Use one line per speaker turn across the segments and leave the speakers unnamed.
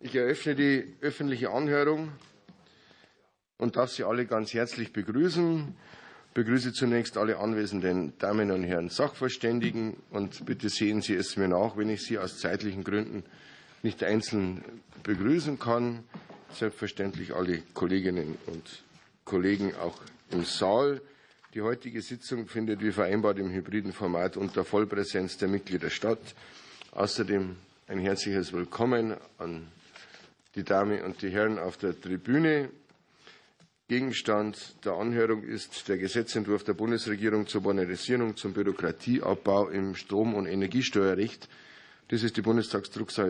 Ich eröffne die öffentliche Anhörung und darf Sie alle ganz herzlich begrüßen. Ich begrüße zunächst alle anwesenden Damen und Herren Sachverständigen und bitte sehen Sie es mir nach, wenn ich Sie aus zeitlichen Gründen nicht einzeln begrüßen kann. Selbstverständlich alle Kolleginnen und Kollegen auch im Saal. Die heutige Sitzung findet wie vereinbart im hybriden Format unter Vollpräsenz der Mitglieder statt. Außerdem ein herzliches Willkommen an die Damen und die Herren auf der Tribüne. Gegenstand der Anhörung ist der Gesetzentwurf der Bundesregierung zur Modernisierung, zum Bürokratieabbau im Strom- und Energiesteuerrecht. Das ist die Bundestagsdrucksache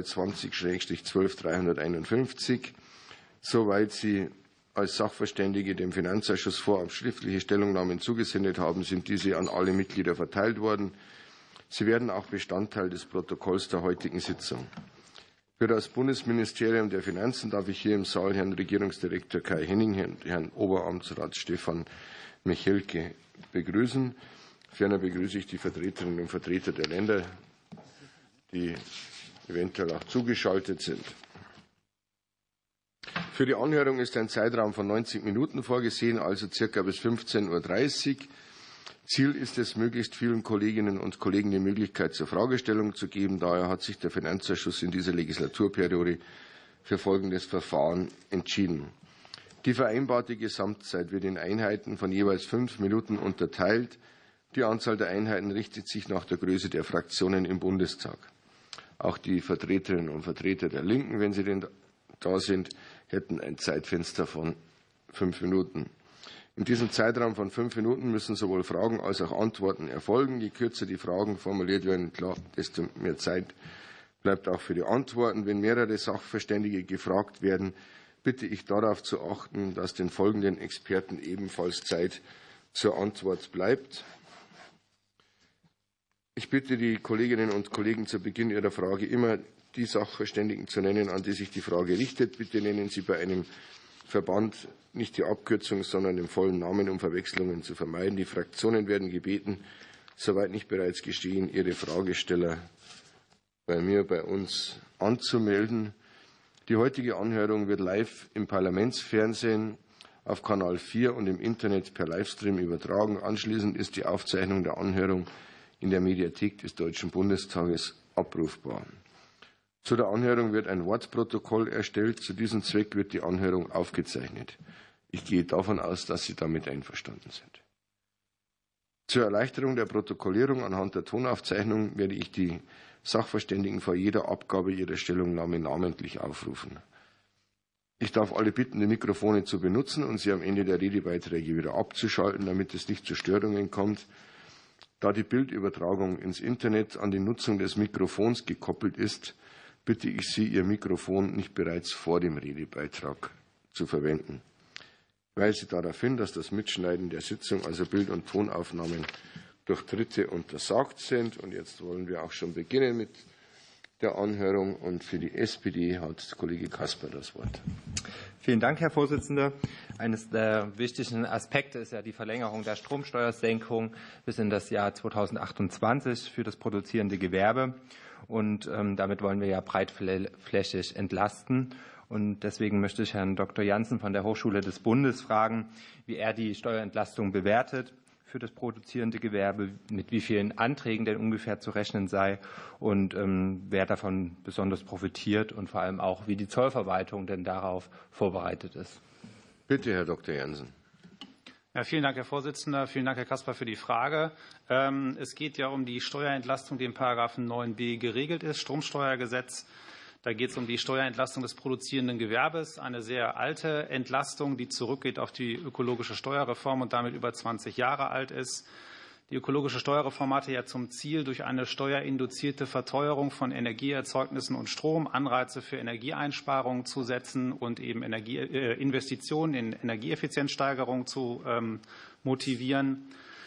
20-12351. Soweit Sie als Sachverständige dem Finanzausschuss vorab schriftliche Stellungnahmen zugesendet haben, sind diese an alle Mitglieder verteilt worden. Sie werden auch Bestandteil des Protokolls der heutigen Sitzung. Für das Bundesministerium der Finanzen darf ich hier im Saal Herrn Regierungsdirektor Kai Henning, Herrn Oberamtsrat Stefan Michelke begrüßen. Ferner begrüße ich die Vertreterinnen und Vertreter der Länder, die eventuell auch zugeschaltet sind. Für die Anhörung ist ein Zeitraum von 90 Minuten vorgesehen, also circa bis 15:30 Uhr. Ziel ist es, möglichst vielen Kolleginnen und Kollegen die Möglichkeit zur Fragestellung zu geben. Daher hat sich der Finanzausschuss in dieser Legislaturperiode für folgendes Verfahren entschieden. Die vereinbarte Gesamtzeit wird in Einheiten von jeweils 5 Minuten unterteilt. Die Anzahl der Einheiten richtet sich nach der Größe der Fraktionen im Bundestag. Auch die Vertreterinnen und Vertreter der Linken, wenn sie denn da sind, hätten ein Zeitfenster von 5 Minuten. In diesem Zeitraum von 5 Minuten müssen sowohl Fragen als auch Antworten erfolgen. Je kürzer die Fragen formuliert werden, klar, desto mehr Zeit bleibt auch für die Antworten. Wenn mehrere Sachverständige gefragt werden, bitte ich darauf zu achten, dass den folgenden Experten ebenfalls Zeit zur Antwort bleibt. Ich bitte die Kolleginnen und Kollegen zu Beginn ihrer Frage immer die Sachverständigen zu nennen, an die sich die Frage richtet. Bitte nennen Sie bei einem Verband nicht die Abkürzung, sondern den vollen Namen, um Verwechslungen zu vermeiden. Die Fraktionen werden gebeten, soweit nicht bereits geschehen, ihre Fragesteller bei uns anzumelden. Die heutige Anhörung wird live im Parlamentsfernsehen auf Kanal 4 und im Internet per Livestream übertragen. Anschließend ist die Aufzeichnung der Anhörung in der Mediathek des Deutschen Bundestages abrufbar. Zu der Anhörung wird ein Wortprotokoll erstellt. Zu diesem Zweck wird die Anhörung aufgezeichnet. Ich gehe davon aus, dass Sie damit einverstanden sind. Zur Erleichterung der Protokollierung anhand der Tonaufzeichnung werde ich die Sachverständigen vor jeder Abgabe ihrer Stellungnahme namentlich aufrufen. Ich darf alle bitten, die Mikrofone zu benutzen und sie am Ende der Redebeiträge wieder abzuschalten, damit es nicht zu Störungen kommt. Da die Bildübertragung ins Internet an die Nutzung des Mikrofons gekoppelt ist, bitte ich Sie, Ihr Mikrofon nicht bereits vor dem Redebeitrag zu verwenden. Ich weise darauf hin, dass das Mitschneiden der Sitzung, also Bild- und Tonaufnahmen, durch Dritte untersagt sind. Und jetzt wollen wir auch schon beginnen mit der Anhörung. Und für die SPD hat Kollege Caspar das Wort.
Vielen Dank, Herr Vorsitzender. Eines der wichtigen Aspekte ist ja die Verlängerung der Stromsteuersenkung bis in das Jahr 2028 für das produzierende Gewerbe. Und damit wollen wir ja breitflächig entlasten. Und deswegen möchte ich Herrn Dr. Janssen von der Hochschule des Bundes fragen, wie er die Steuerentlastung bewertet für das produzierende Gewerbe, mit wie vielen Anträgen denn ungefähr zu rechnen sei und wer davon besonders profitiert und vor allem auch, wie die Zollverwaltung denn darauf vorbereitet ist.
Bitte, Herr Dr. Janssen.
Ja, vielen Dank, Herr Vorsitzender. Vielen Dank, Herr Caspar, für die Frage. Es geht ja um die Steuerentlastung, die in § 9b geregelt ist, Stromsteuergesetz. Da geht es um die Steuerentlastung des produzierenden Gewerbes, eine sehr alte Entlastung, die zurückgeht auf die ökologische Steuerreform und damit über 20 Jahre alt ist. Die ökologische Steuerreform hatte ja zum Ziel, durch eine steuerinduzierte Verteuerung von Energieerzeugnissen und Strom Anreize für Energieeinsparungen zu setzen und eben Investitionen in Energieeffizienzsteigerung zu motivieren.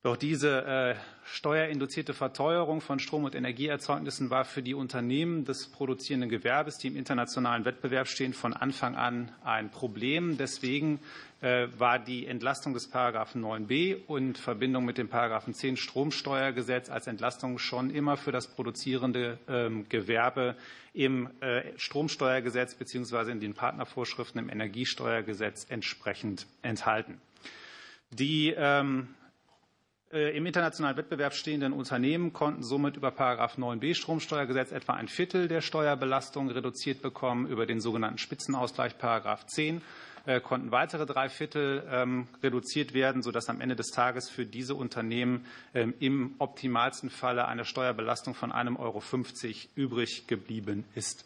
Doch diese steuerinduzierte Verteuerung von Strom- und Energieerzeugnissen war für die Unternehmen des produzierenden Gewerbes, die im internationalen Wettbewerb stehen, von Anfang an ein Problem. Deswegen war die Entlastung des Paragraphen 9b in Verbindung mit dem Paragraphen 10 Stromsteuergesetz als Entlastung schon immer für das produzierende Gewerbe im Stromsteuergesetz bzw. in den Partnervorschriften im Energiesteuergesetz entsprechend enthalten. Die im internationalen Wettbewerb stehenden Unternehmen konnten somit über § 9b Stromsteuergesetz etwa ein Viertel der Steuerbelastung reduziert bekommen. Über den sogenannten Spitzenausgleich § 10 konnten weitere 3/4 reduziert werden, sodass am Ende des Tages für diese Unternehmen im optimalsten Falle eine Steuerbelastung von €1,50 übrig geblieben ist.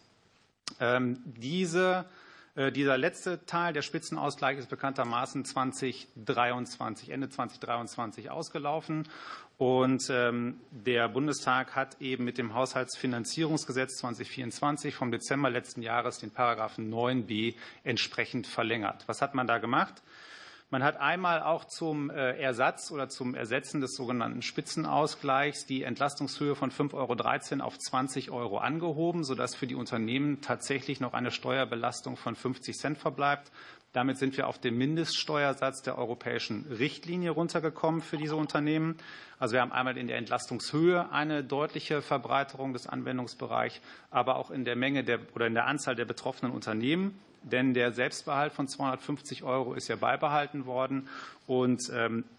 Dieser letzte Teil, der Spitzenausgleich, ist bekanntermaßen Ende 2023 ausgelaufen. Und der Bundestag hat eben mit dem Haushaltsfinanzierungsgesetz 2024 vom Dezember letzten Jahres den Paragraphen 9b entsprechend verlängert. Was hat man da gemacht? Man hat einmal auch zum Ersatz oder zum Ersetzen des sogenannten Spitzenausgleichs die Entlastungshöhe von €5,13 auf €20 angehoben, sodass für die Unternehmen tatsächlich noch eine Steuerbelastung von 50 Cent verbleibt. Damit sind wir auf den Mindeststeuersatz der europäischen Richtlinie runtergekommen für diese Unternehmen. Also wir haben einmal in der Entlastungshöhe eine deutliche Verbreiterung des Anwendungsbereichs, aber auch in der Menge in der Anzahl der betroffenen Unternehmen. Denn der Selbstbehalt von €250 ist ja beibehalten worden. Und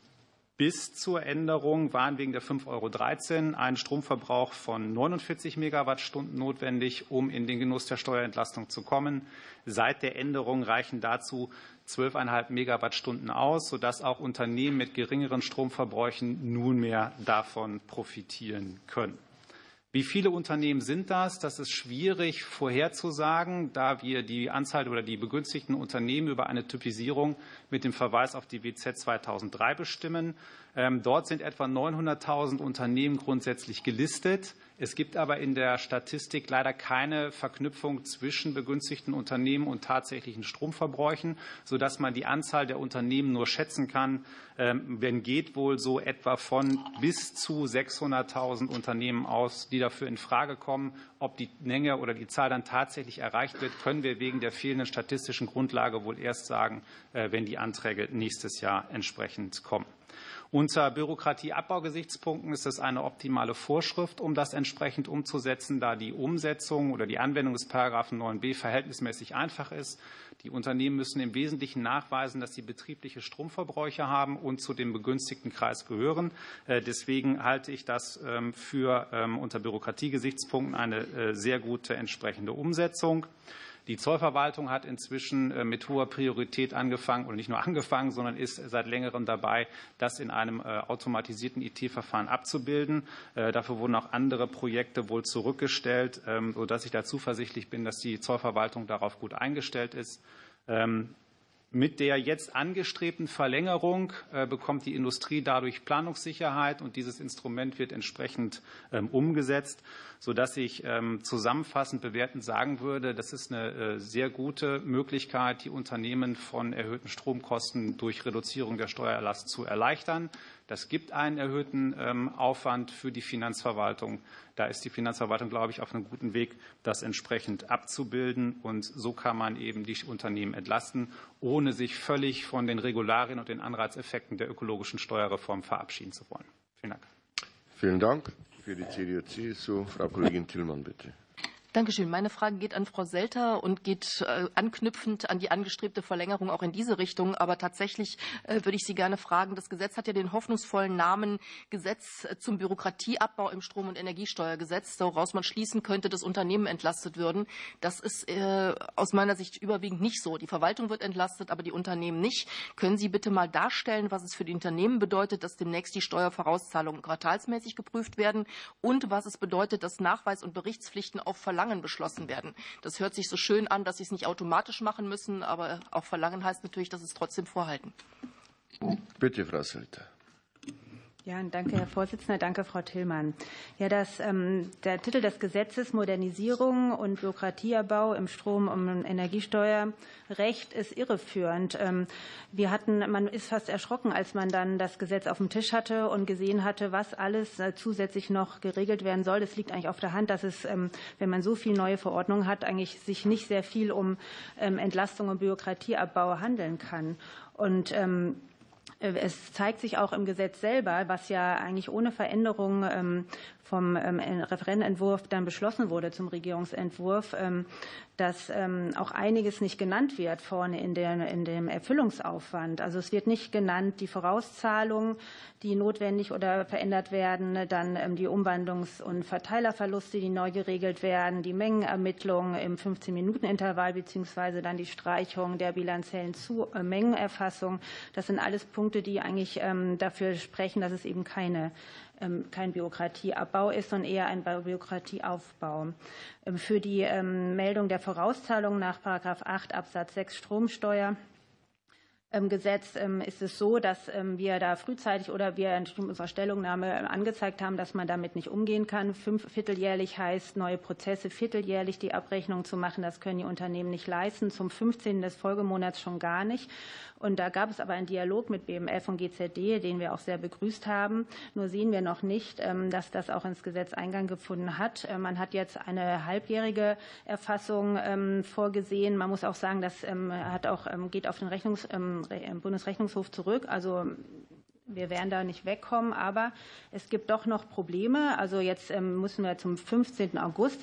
bis zur Änderung waren wegen der €5,13 ein Stromverbrauch von 49 Megawattstunden notwendig, um in den Genuss der Steuerentlastung zu kommen. Seit der Änderung reichen dazu 12,5 Megawattstunden aus, sodass auch Unternehmen mit geringeren Stromverbräuchen nunmehr davon profitieren können. Wie viele Unternehmen sind das? Das ist schwierig vorherzusagen, da wir die Anzahl oder die begünstigten Unternehmen über eine Typisierung mit dem Verweis auf die WZ 2003 bestimmen. Dort sind etwa 900.000 Unternehmen grundsätzlich gelistet. Es gibt aber in der Statistik leider keine Verknüpfung zwischen begünstigten Unternehmen und tatsächlichen Stromverbräuchen, sodass man die Anzahl der Unternehmen nur schätzen kann, wenn geht wohl so etwa von bis zu 600.000 Unternehmen aus, die dafür in Frage kommen. Ob die Menge oder die Zahl dann tatsächlich erreicht wird, können wir wegen der fehlenden statistischen Grundlage wohl erst sagen, wenn die Anträge nächstes Jahr entsprechend kommen. Unter Bürokratieabbaugesichtspunkten ist es eine optimale Vorschrift, um das entsprechend umzusetzen, da die Umsetzung oder die Anwendung des Paragraphen 9b verhältnismäßig einfach ist. Die Unternehmen müssen im Wesentlichen nachweisen, dass sie betriebliche Stromverbräuche haben und zu dem begünstigten Kreis gehören. Deswegen halte ich das für unter Bürokratiegesichtspunkten eine sehr gute entsprechende Umsetzung. Die Zollverwaltung hat inzwischen mit hoher Priorität angefangen, oder nicht nur angefangen, sondern ist seit längerem dabei, das in einem automatisierten IT-Verfahren abzubilden. Dafür wurden auch andere Projekte wohl zurückgestellt, sodass ich da zuversichtlich bin, dass die Zollverwaltung darauf gut eingestellt ist. Mit der jetzt angestrebten Verlängerung bekommt die Industrie dadurch Planungssicherheit, und dieses Instrument wird entsprechend umgesetzt, sodass ich zusammenfassend bewertend sagen würde, das ist eine sehr gute Möglichkeit, die Unternehmen von erhöhten Stromkosten durch Reduzierung der Steuerlast zu erleichtern. Das gibt einen erhöhten Aufwand für die Finanzverwaltung. Da ist die Finanzverwaltung, glaube ich, auf einem guten Weg, das entsprechend abzubilden. Und so kann man eben die Unternehmen entlasten, ohne sich völlig von den Regularien und den Anreizeffekten der ökologischen Steuerreform verabschieden zu wollen. Vielen Dank.
Vielen Dank. Für die CDU-CSU, Frau Kollegin Tillmann, bitte.
Dankeschön. Meine Frage geht an Frau Selter und geht anknüpfend an die angestrebte Verlängerung auch in diese Richtung. Aber tatsächlich würde ich Sie gerne fragen, das Gesetz hat ja den hoffnungsvollen Namen Gesetz zum Bürokratieabbau im Strom- und Energiesteuergesetz, woraus man schließen könnte, dass Unternehmen entlastet würden. Das ist aus meiner Sicht überwiegend nicht so. Die Verwaltung wird entlastet, aber die Unternehmen nicht. Können Sie bitte mal darstellen, was es für die Unternehmen bedeutet, dass demnächst die Steuervorauszahlungen quartalsmäßig geprüft werden, und was es bedeutet, dass Nachweis- und Berichtspflichten auf Verlangen beschlossen werden? Das hört sich so schön an, dass Sie es nicht automatisch machen müssen, aber auch Verlangen heißt natürlich, dass Sie es trotzdem vorhalten.
Bitte, Frau Selter.
Ja, danke, Herr Vorsitzender. Danke, Frau Tillmann. Ja, der Titel des Gesetzes Modernisierung und Bürokratieabbau im Strom- und Energiesteuerrecht ist irreführend. Man ist fast erschrocken, als man dann das Gesetz auf dem Tisch hatte und gesehen hatte, was alles zusätzlich noch geregelt werden soll. Es liegt eigentlich auf der Hand, dass es, wenn man so viele neue Verordnungen hat, eigentlich sich nicht sehr viel um Entlastung und Bürokratieabbau handeln kann. Und es zeigt sich auch im Gesetz selber, was ja eigentlich ohne Veränderung vom Referentenentwurf dann beschlossen wurde zum Regierungsentwurf, dass auch einiges nicht genannt wird vorne in dem Erfüllungsaufwand. Also es wird nicht genannt die Vorauszahlungen, die notwendig oder verändert werden, dann die Umwandlungs- und Verteilerverluste, die neu geregelt werden, die Mengenermittlung im 15-Minuten-Intervall beziehungsweise dann die Streichung der bilanziellen Mengenerfassung. Das sind alles Punkte, die eigentlich dafür sprechen, dass es eben kein Bürokratieabbau ist, sondern eher ein Bürokratieaufbau. Für die Meldung der Vorauszahlung nach § 8 Absatz 6 Stromsteuer Gesetz ist es so, dass wir da frühzeitig oder wir in unserer Stellungnahme angezeigt haben, dass man damit nicht umgehen kann. Vierteljährlich heißt, neue Prozesse vierteljährlich die Abrechnung zu machen. Das können die Unternehmen nicht leisten. Zum 15. des Folgemonats schon gar nicht. Und da gab es aber einen Dialog mit BMF und GZD, den wir auch sehr begrüßt haben. Nur sehen wir noch nicht, dass das auch ins Gesetz Eingang gefunden hat. Man hat jetzt eine halbjährige Erfassung vorgesehen. Man muss auch sagen, das geht auf den Bundesrechnungshof zurück. Also wir werden da nicht wegkommen, aber es gibt doch noch Probleme. Also jetzt müssen wir zum 15. August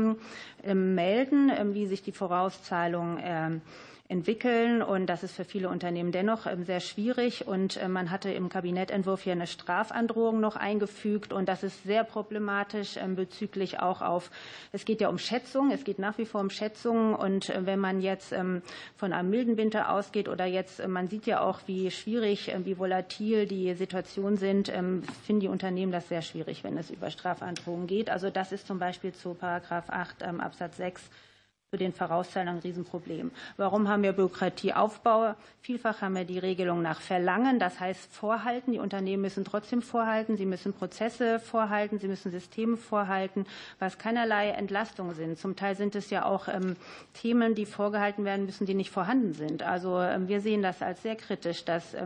melden, wie sich die Vorauszahlungen entwickeln. Und das ist für viele Unternehmen dennoch sehr schwierig. Und man hatte im Kabinettentwurf hier eine Strafandrohung noch eingefügt. Und das ist sehr problematisch bezüglich es geht ja um Schätzungen. Es geht nach wie vor um Schätzungen. Und wenn man jetzt von einem milden Winter ausgeht oder man sieht ja auch, wie schwierig, wie volatil die Situationen sind, finden die Unternehmen das sehr schwierig, wenn es über Strafandrohungen geht. Also das ist zum Beispiel zu § 8 Absatz 6 für den Vorauszahler ein Riesenproblem. Warum haben wir Bürokratieaufbau? Vielfach haben wir die Regelung nach Verlangen, das heißt Vorhalten. Die Unternehmen müssen trotzdem vorhalten, sie müssen Prozesse vorhalten, sie müssen Systeme vorhalten, was keinerlei Entlastung sind. Zum Teil sind es ja auch Themen, die vorgehalten werden müssen, die nicht vorhanden sind. Also wir sehen das als sehr kritisch, dass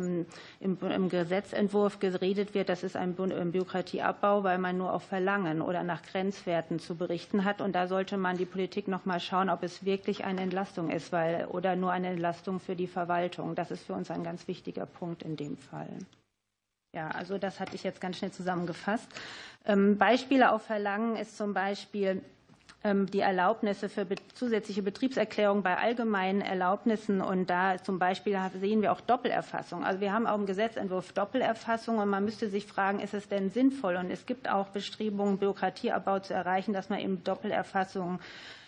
im Gesetzentwurf geredet wird, das ist ein Bürokratieabbau, weil man nur auf Verlangen oder nach Grenzwerten zu berichten hat. Und da sollte man die Politik noch mal schauen, ob es wirklich eine Entlastung ist, oder nur eine Entlastung für die Verwaltung. Das ist für uns ein ganz wichtiger Punkt in dem Fall. Ja, also das hatte ich jetzt ganz schnell zusammengefasst. Beispiele auf Verlangen ist zum Beispiel die Erlaubnisse für zusätzliche Betriebserklärungen bei allgemeinen Erlaubnissen. Und da zum Beispiel sehen wir auch Doppelerfassung. Also wir haben auch im Gesetzentwurf Doppelerfassung und man müsste sich fragen, ist es denn sinnvoll? Und es gibt auch Bestrebungen, Bürokratieabbau zu erreichen, dass man eben Doppelerfassung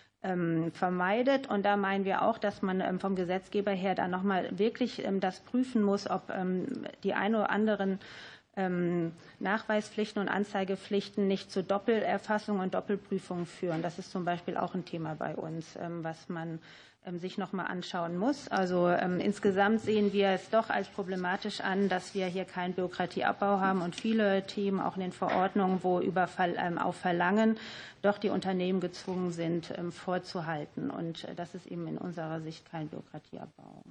vermeidet. Und da meinen wir auch, dass man vom Gesetzgeber her da nochmal wirklich das prüfen muss, ob die ein oder anderen Nachweispflichten und Anzeigepflichten nicht zu Doppelerfassung und Doppelprüfung führen. Das ist zum Beispiel auch ein Thema bei uns, was man sich noch mal anschauen muss. Also insgesamt sehen wir es doch als problematisch an, dass wir hier keinen Bürokratieabbau haben und viele Themen auch in den Verordnungen, wo auf Verlangen doch die Unternehmen gezwungen sind, vorzuhalten. Und das ist eben in unserer Sicht kein Bürokratieabbau.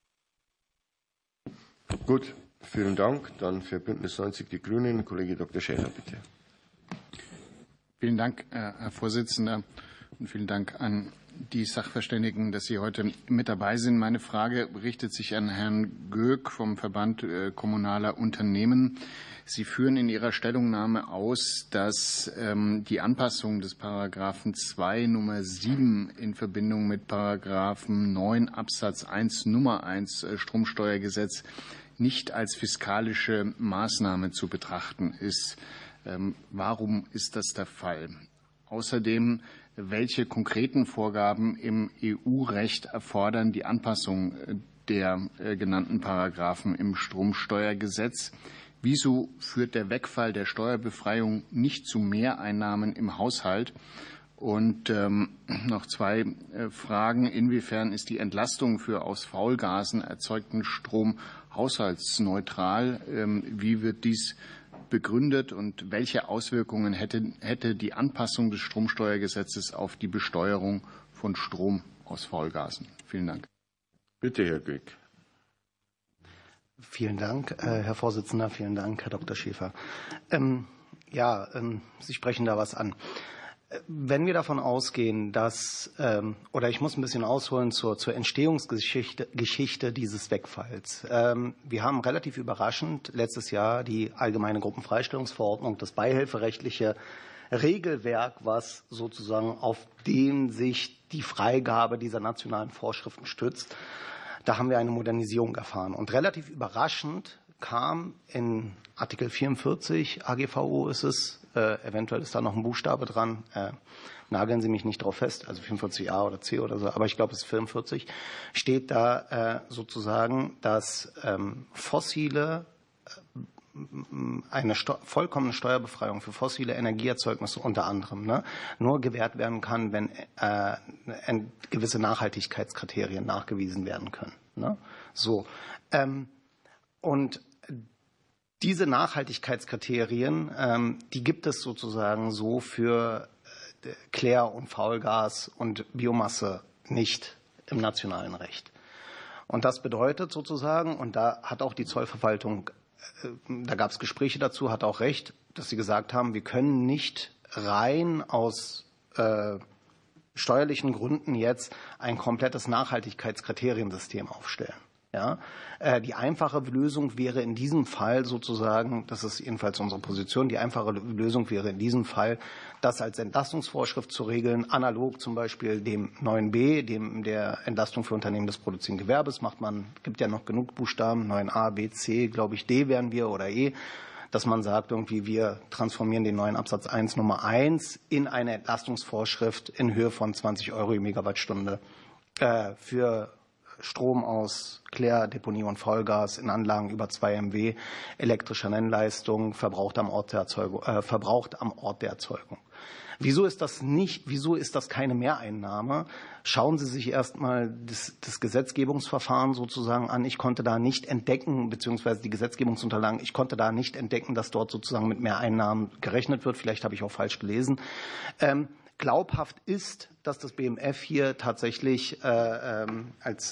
Gut, vielen Dank. Dann für Bündnis 90 Die Grünen, Kollege Dr. Schäfer, bitte.
Vielen Dank, Herr Vorsitzender, und vielen Dank an die Sachverständigen, dass Sie heute mit dabei sind. Meine Frage richtet sich an Herrn Göck vom Verband Kommunaler Unternehmen. Sie führen in Ihrer Stellungnahme aus, dass die Anpassung des Paragraphen 2 Nummer 7 in Verbindung mit Paragraphen 9 Absatz 1 Nummer 1 Stromsteuergesetz nicht als fiskalische Maßnahme zu betrachten ist. Warum ist das der Fall? Außerdem, welche konkreten Vorgaben im EU-Recht erfordern die Anpassung der genannten Paragraphen im Stromsteuergesetz? Wieso führt der Wegfall der Steuerbefreiung nicht zu Mehreinnahmen im Haushalt? Und noch zwei Fragen. Inwiefern ist die Entlastung für aus Faulgasen erzeugten Strom haushaltsneutral? Wie wird dies begründet und welche Auswirkungen hätte die Anpassung des Stromsteuergesetzes auf die Besteuerung von Strom aus Faulgasen? Vielen Dank.
Bitte, Herr Göck.
Vielen Dank, Herr Vorsitzender. Vielen Dank, Herr Dr. Schäfer. Sie sprechen da was an. Wenn wir davon ausgehen, dass, oder ich muss ein bisschen ausholen zur Entstehungsgeschichte dieses Wegfalls. Wir haben relativ überraschend letztes Jahr die Allgemeine Gruppenfreistellungsverordnung, das beihilferechtliche Regelwerk, was sozusagen auf dem sich die Freigabe dieser nationalen Vorschriften stützt. Da haben wir eine Modernisierung erfahren. Und relativ überraschend kam in Artikel 44 AGVO ist es, eventuell ist da noch ein Buchstabe dran, nageln Sie mich nicht drauf fest, also 44a oder C oder so, aber ich glaube, es ist 44, steht da sozusagen, dass fossile eine vollkommene Steuerbefreiung für fossile Energieerzeugnisse unter anderem nur gewährt werden kann, wenn gewisse Nachhaltigkeitskriterien nachgewiesen werden können. Und diese Nachhaltigkeitskriterien, die gibt es sozusagen so für Klär- und Faulgas und Biomasse nicht im nationalen Recht. Und das bedeutet sozusagen, und da hat auch die Zollverwaltung, da gab es Gespräche dazu, hat auch recht, dass sie gesagt haben, wir können nicht rein aus steuerlichen Gründen jetzt ein komplettes Nachhaltigkeitskriteriensystem aufstellen. Ja, die einfache Lösung wäre in diesem Fall sozusagen, das ist jedenfalls unsere Position, die einfache Lösung wäre in diesem Fall, das als Entlastungsvorschrift zu regeln, analog zum Beispiel dem 9b, dem der Entlastung für Unternehmen des produzierenden Gewerbes, gibt ja noch genug Buchstaben, 9a, b, c, glaube ich, d wären wir oder e, dass man sagt, irgendwie wir transformieren den neuen Absatz 1 Nummer 1 in eine Entlastungsvorschrift in Höhe von 20 € die Megawattstunde für Strom aus Klär-, Deponie- und Faulgas in Anlagen über 2 MW, elektrischer Nennleistung, verbraucht am Ort der Erzeugung. Wieso ist das keine Mehreinnahme? Schauen Sie sich erstmal das Gesetzgebungsverfahren sozusagen an. Ich konnte da nicht entdecken, beziehungsweise die Gesetzgebungsunterlagen, ich konnte da nicht entdecken, dass dort sozusagen mit Mehreinnahmen gerechnet wird. Vielleicht habe ich auch falsch gelesen. Glaubhaft ist, dass das BMF hier tatsächlich in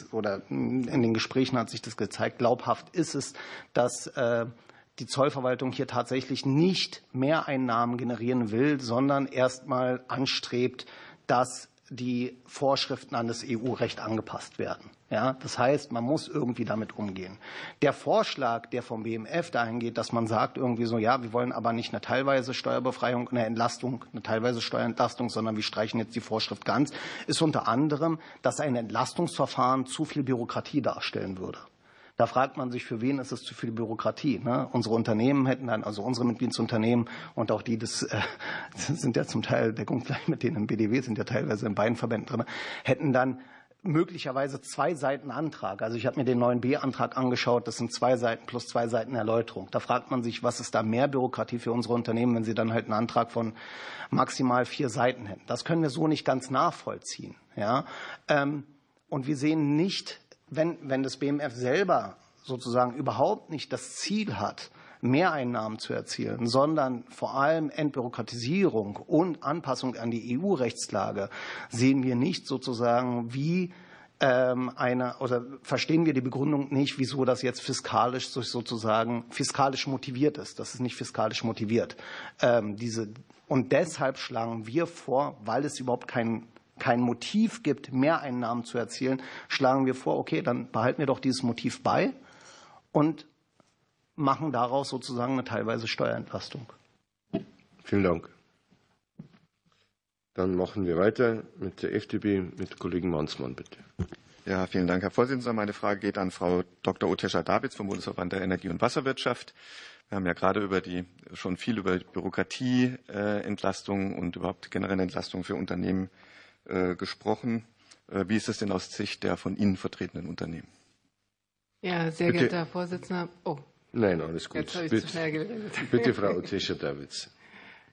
den Gesprächen hat sich das gezeigt, glaubhaft ist es, dass die Zollverwaltung hier tatsächlich nicht Mehreinnahmen generieren will, sondern erstmal anstrebt, dass die Vorschriften an das EU-Recht angepasst werden. Ja, das heißt, man muss irgendwie damit umgehen. Der Vorschlag, der vom BMF dahin geht, dass man sagt irgendwie so, ja, wir wollen aber nicht eine teilweise Steuerbefreiung, eine teilweise Steuerentlastung, sondern wir streichen jetzt die Vorschrift ganz, ist unter anderem, dass ein Entlastungsverfahren zu viel Bürokratie darstellen würde. Da fragt man sich, für wen ist es zu viel Bürokratie? Ne? Unsere Unternehmen hätten dann, also unsere Mitgliedsunternehmen und auch die, das sind ja zum Teil deckungsgleich mit denen im BDW, sind ja teilweise in beiden Verbänden drin, hätten dann möglicherweise 2 Seiten Antrag. Also ich habe mir den 9b-Antrag angeschaut, das sind 2 Seiten plus 2 Seiten Erläuterung. Da fragt man sich, was ist da mehr Bürokratie für unsere Unternehmen, wenn sie dann halt einen Antrag von maximal 4 Seiten hätten. Das können wir so nicht ganz nachvollziehen. Ja? Und wir sehen nicht, wenn das BMF selber sozusagen überhaupt nicht das Ziel hat, Mehreinnahmen zu erzielen, sondern vor allem Entbürokratisierung und Anpassung an die EU-Rechtslage, sehen wir nicht sozusagen, wie oder verstehen wir die Begründung nicht, wieso das jetzt fiskalisch motiviert ist. Das ist nicht fiskalisch motiviert. Und deshalb schlagen wir vor, weil es überhaupt kein Motiv gibt, Mehreinnahmen zu erzielen, schlagen wir vor, okay, dann behalten wir doch dieses Motiv bei und machen daraus sozusagen eine teilweise Steuerentlastung.
Vielen Dank. Dann machen wir weiter mit der FDP, mit Kollegen Mansmann, bitte.
Ja, vielen Dank, Herr Vorsitzender. Meine Frage geht an Frau Dr. Otescha-Davids vom Bundesverband der Energie- und Wasserwirtschaft. Wir haben ja gerade schon viel über Bürokratieentlastung und überhaupt generelle Entlastung für Unternehmen gesprochen. Wie ist es denn aus Sicht der von Ihnen vertretenen Unternehmen?
Ja, sehr geehrter Herr Vorsitzender. Oh.
Nein, alles gut.
Jetzt habe ich zu schnell geredet.
Bitte, Frau Otescha-Davids.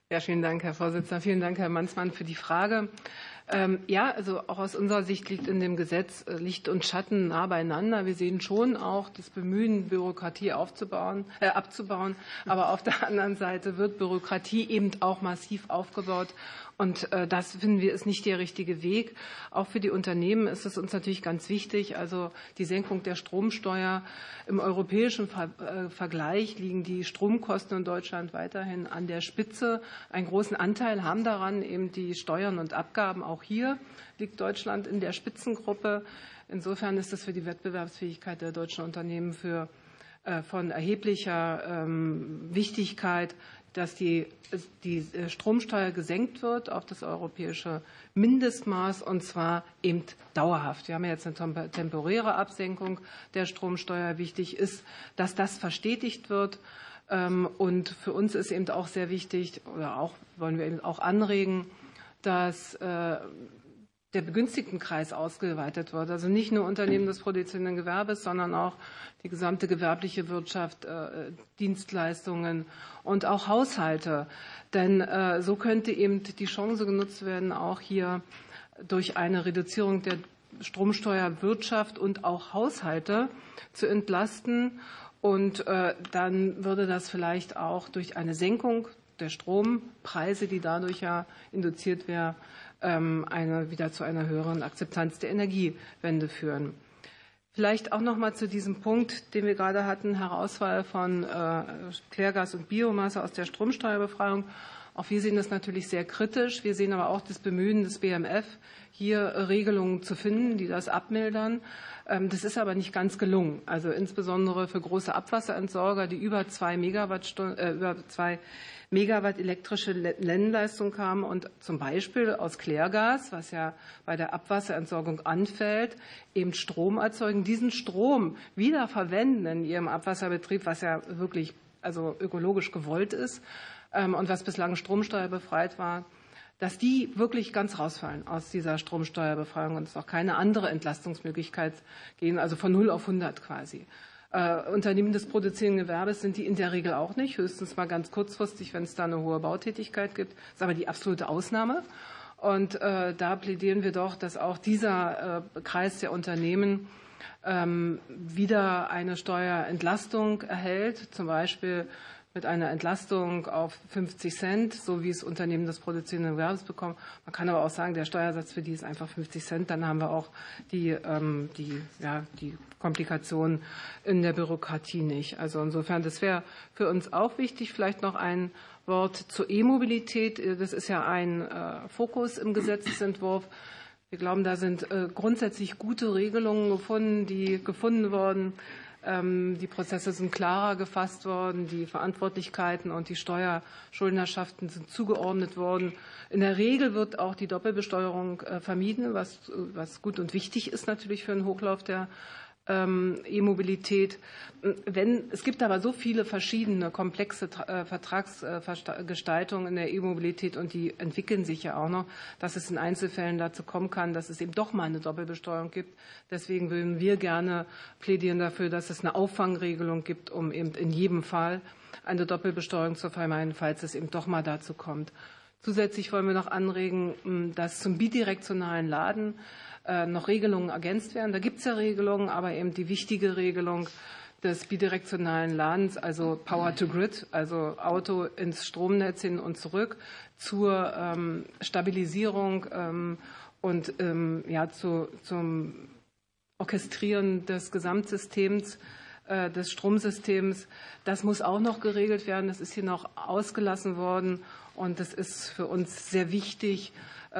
Ja, vielen Dank, Herr Vorsitzender. Vielen Dank, Herr Mannsmann, für die Frage. Ja, also auch aus unserer Sicht liegt in dem Gesetz Licht und Schatten nah beieinander. Wir sehen schon auch das Bemühen, Bürokratie abzubauen. Aber auf der anderen Seite wird Bürokratie eben auch massiv aufgebaut. Und das, finden wir, ist nicht der richtige Weg. Auch für die Unternehmen ist es uns natürlich ganz wichtig. Also die Senkung der Stromsteuer. Im europäischen Vergleich liegen die Stromkosten in Deutschland weiterhin an der Spitze. Einen großen Anteil haben daran eben die Steuern und Abgaben. Auch hier liegt Deutschland in der Spitzengruppe. Insofern ist es für die Wettbewerbsfähigkeit der deutschen Unternehmen von erheblicher Wichtigkeit, dass die Stromsteuer gesenkt wird auf das europäische Mindestmaß, und zwar eben dauerhaft. Wir haben ja jetzt eine temporäre Absenkung der Stromsteuer. Wichtig ist, dass das verstetigt wird. Und für uns ist eben auch sehr wichtig, oder auch wollen wir eben auch anregen, dass der Begünstigtenkreis ausgeweitet wird. Also nicht nur Unternehmen des produzierenden Gewerbes, sondern auch die gesamte gewerbliche Wirtschaft, Dienstleistungen und auch Haushalte. Denn so könnte eben die Chance genutzt werden, auch hier durch eine Reduzierung der Stromsteuer Wirtschaft und auch Haushalte zu entlasten. Und dann würde das vielleicht auch durch eine Senkung der Strompreise, die dadurch ja induziert wäre, wieder zu einer höheren Akzeptanz der Energiewende führen. Vielleicht auch noch mal zu diesem Punkt, den wir gerade hatten, Herauswahl von Klärgas und Biomasse aus der Stromsteuerbefreiung. Auch wir sehen das natürlich sehr kritisch. Wir sehen aber auch das Bemühen des BMF, hier Regelungen zu finden, die das abmildern. Das ist aber nicht ganz gelungen. Also insbesondere für große Abwasserentsorger, die über 2 Megawatt elektrische Nennleistung haben und zum Beispiel aus Klärgas, was ja bei der Abwasserentsorgung anfällt, eben Strom erzeugen, diesen Strom wieder verwenden in ihrem Abwasserbetrieb, was ja wirklich ökologisch gewollt ist und was bislang stromsteuerbefreit war, dass die wirklich ganz rausfallen aus dieser Stromsteuerbefreiung und es auch keine andere Entlastungsmöglichkeit gehen, also von 0 auf 100 quasi. Unternehmen des produzierenden Gewerbes sind die in der Regel auch nicht, höchstens mal ganz kurzfristig, wenn es da eine hohe Bautätigkeit gibt. Das ist aber die absolute Ausnahme. Und da plädieren wir doch, dass auch dieser Kreis der Unternehmen wieder eine Steuerentlastung erhält, zum Beispiel mit einer Entlastung auf 50 Cent, so wie es Unternehmen des produzierenden Gewerbes bekommen. Man kann aber auch sagen, der Steuersatz für die ist einfach 50 Cent. Dann haben wir auch die Komplikationen in der Bürokratie nicht. Also insofern, das wäre für uns auch wichtig. Vielleicht noch ein Wort zur E-Mobilität. Das ist ja ein Fokus im Gesetzesentwurf. Wir glauben, da sind grundsätzlich gute Regelungen gefunden worden. Die Prozesse sind klarer gefasst worden, die Verantwortlichkeiten und die Steuerschuldnerschaften sind zugeordnet worden. In der Regel wird auch die Doppelbesteuerung vermieden, was gut und wichtig ist natürlich für den Hochlauf der E-Mobilität. Es gibt aber so viele verschiedene komplexe Vertragsgestaltungen in der E-Mobilität und die entwickeln sich ja auch noch, dass es in Einzelfällen dazu kommen kann, dass es eben doch mal eine Doppelbesteuerung gibt. Deswegen würden wir gerne plädieren dafür, dass es eine Auffangregelung gibt, um eben in jedem Fall eine Doppelbesteuerung zu vermeiden, falls es eben doch mal dazu kommt. Zusätzlich wollen wir noch anregen, dass zum bidirektionalen Laden noch Regelungen ergänzt werden. Da gibt es ja Regelungen, aber eben die wichtige Regelung des bidirektionalen Ladens, also Power to Grid, also Auto ins Stromnetz hin und zurück, zur Stabilisierung und zum Orchestrieren des Gesamtsystems, des Stromsystems. Das muss auch noch geregelt werden. Das ist hier noch ausgelassen worden und das ist für uns sehr wichtig,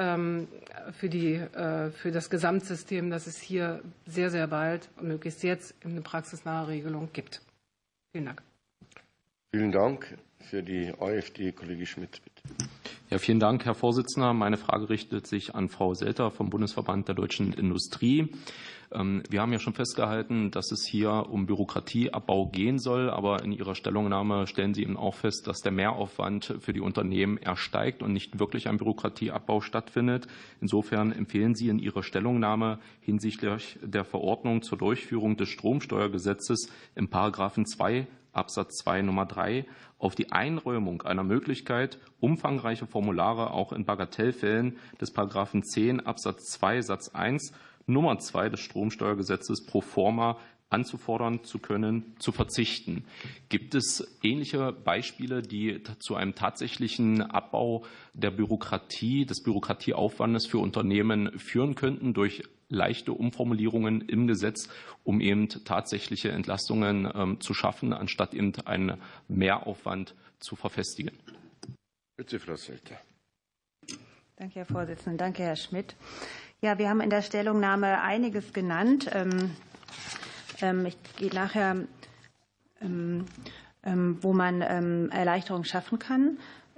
für das Gesamtsystem, dass es hier sehr, sehr bald und möglichst jetzt eine praxisnahe Regelung gibt. Vielen Dank.
Vielen Dank. Für die AfD, Kollege Schmidt, bitte.
Ja, vielen Dank, Herr Vorsitzender. Meine Frage richtet sich an Frau Selter vom Bundesverband der deutschen Industrie. Wir haben ja schon festgehalten, dass es hier um Bürokratieabbau gehen soll, aber in Ihrer Stellungnahme stellen Sie eben auch fest, dass der Mehraufwand für die Unternehmen ersteigt und nicht wirklich ein Bürokratieabbau stattfindet. Insofern empfehlen Sie in Ihrer Stellungnahme hinsichtlich der Verordnung zur Durchführung des Stromsteuergesetzes im Paragraphen 2 Absatz 2 Nummer 3 auf die Einräumung einer Möglichkeit, umfangreiche Formulare auch in Bagatellfällen des § 10 Absatz 2 Satz 1 Nummer 2 des Stromsteuergesetzes pro forma anzufordern zu können, zu verzichten. Gibt es ähnliche Beispiele, die zu einem tatsächlichen Abbau der Bürokratie, des Bürokratieaufwandes für Unternehmen führen könnten durch leichte Umformulierungen im Gesetz, um eben tatsächliche Entlastungen zu schaffen, anstatt eben einen Mehraufwand zu verfestigen?
Bitte, Frau Selter.
Danke, Herr Vorsitzender. Danke, Herr Schmidt. Ja, wir haben in der Stellungnahme einiges genannt. Ich gehe nachher, wo man Erleichterungen schaffen kann.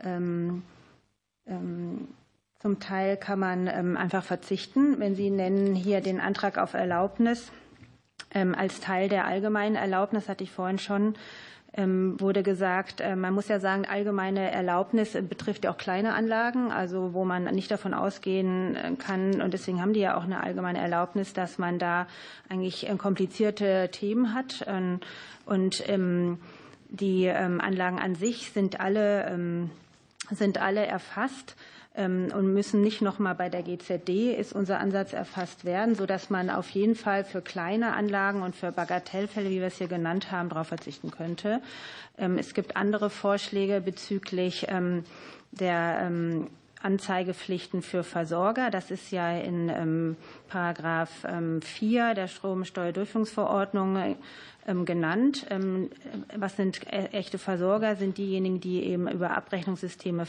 Zum Teil kann man einfach verzichten. Wenn Sie nennen hier den Antrag auf Erlaubnis als Teil der allgemeinen Erlaubnis, hatte ich vorhin schon, wurde gesagt, man muss ja sagen, allgemeine Erlaubnis betrifft ja auch kleine Anlagen, also wo man nicht davon ausgehen kann, und deswegen haben die ja auch eine allgemeine Erlaubnis, dass man da eigentlich komplizierte Themen hat. Und die Anlagen an sich sind alle erfasst und müssen nicht noch mal bei der GZD, ist unser Ansatz, erfasst werden, sodass man auf jeden Fall für kleine Anlagen und für Bagatellfälle, wie wir es hier genannt haben, darauf verzichten könnte. Es gibt andere Vorschläge bezüglich der Anzeigepflichten für Versorger. Das ist ja in Paragraph 4 der Stromsteuerdurchführungsverordnung genannt. Was sind echte Versorger? Sind diejenigen, die eben über Abrechnungssysteme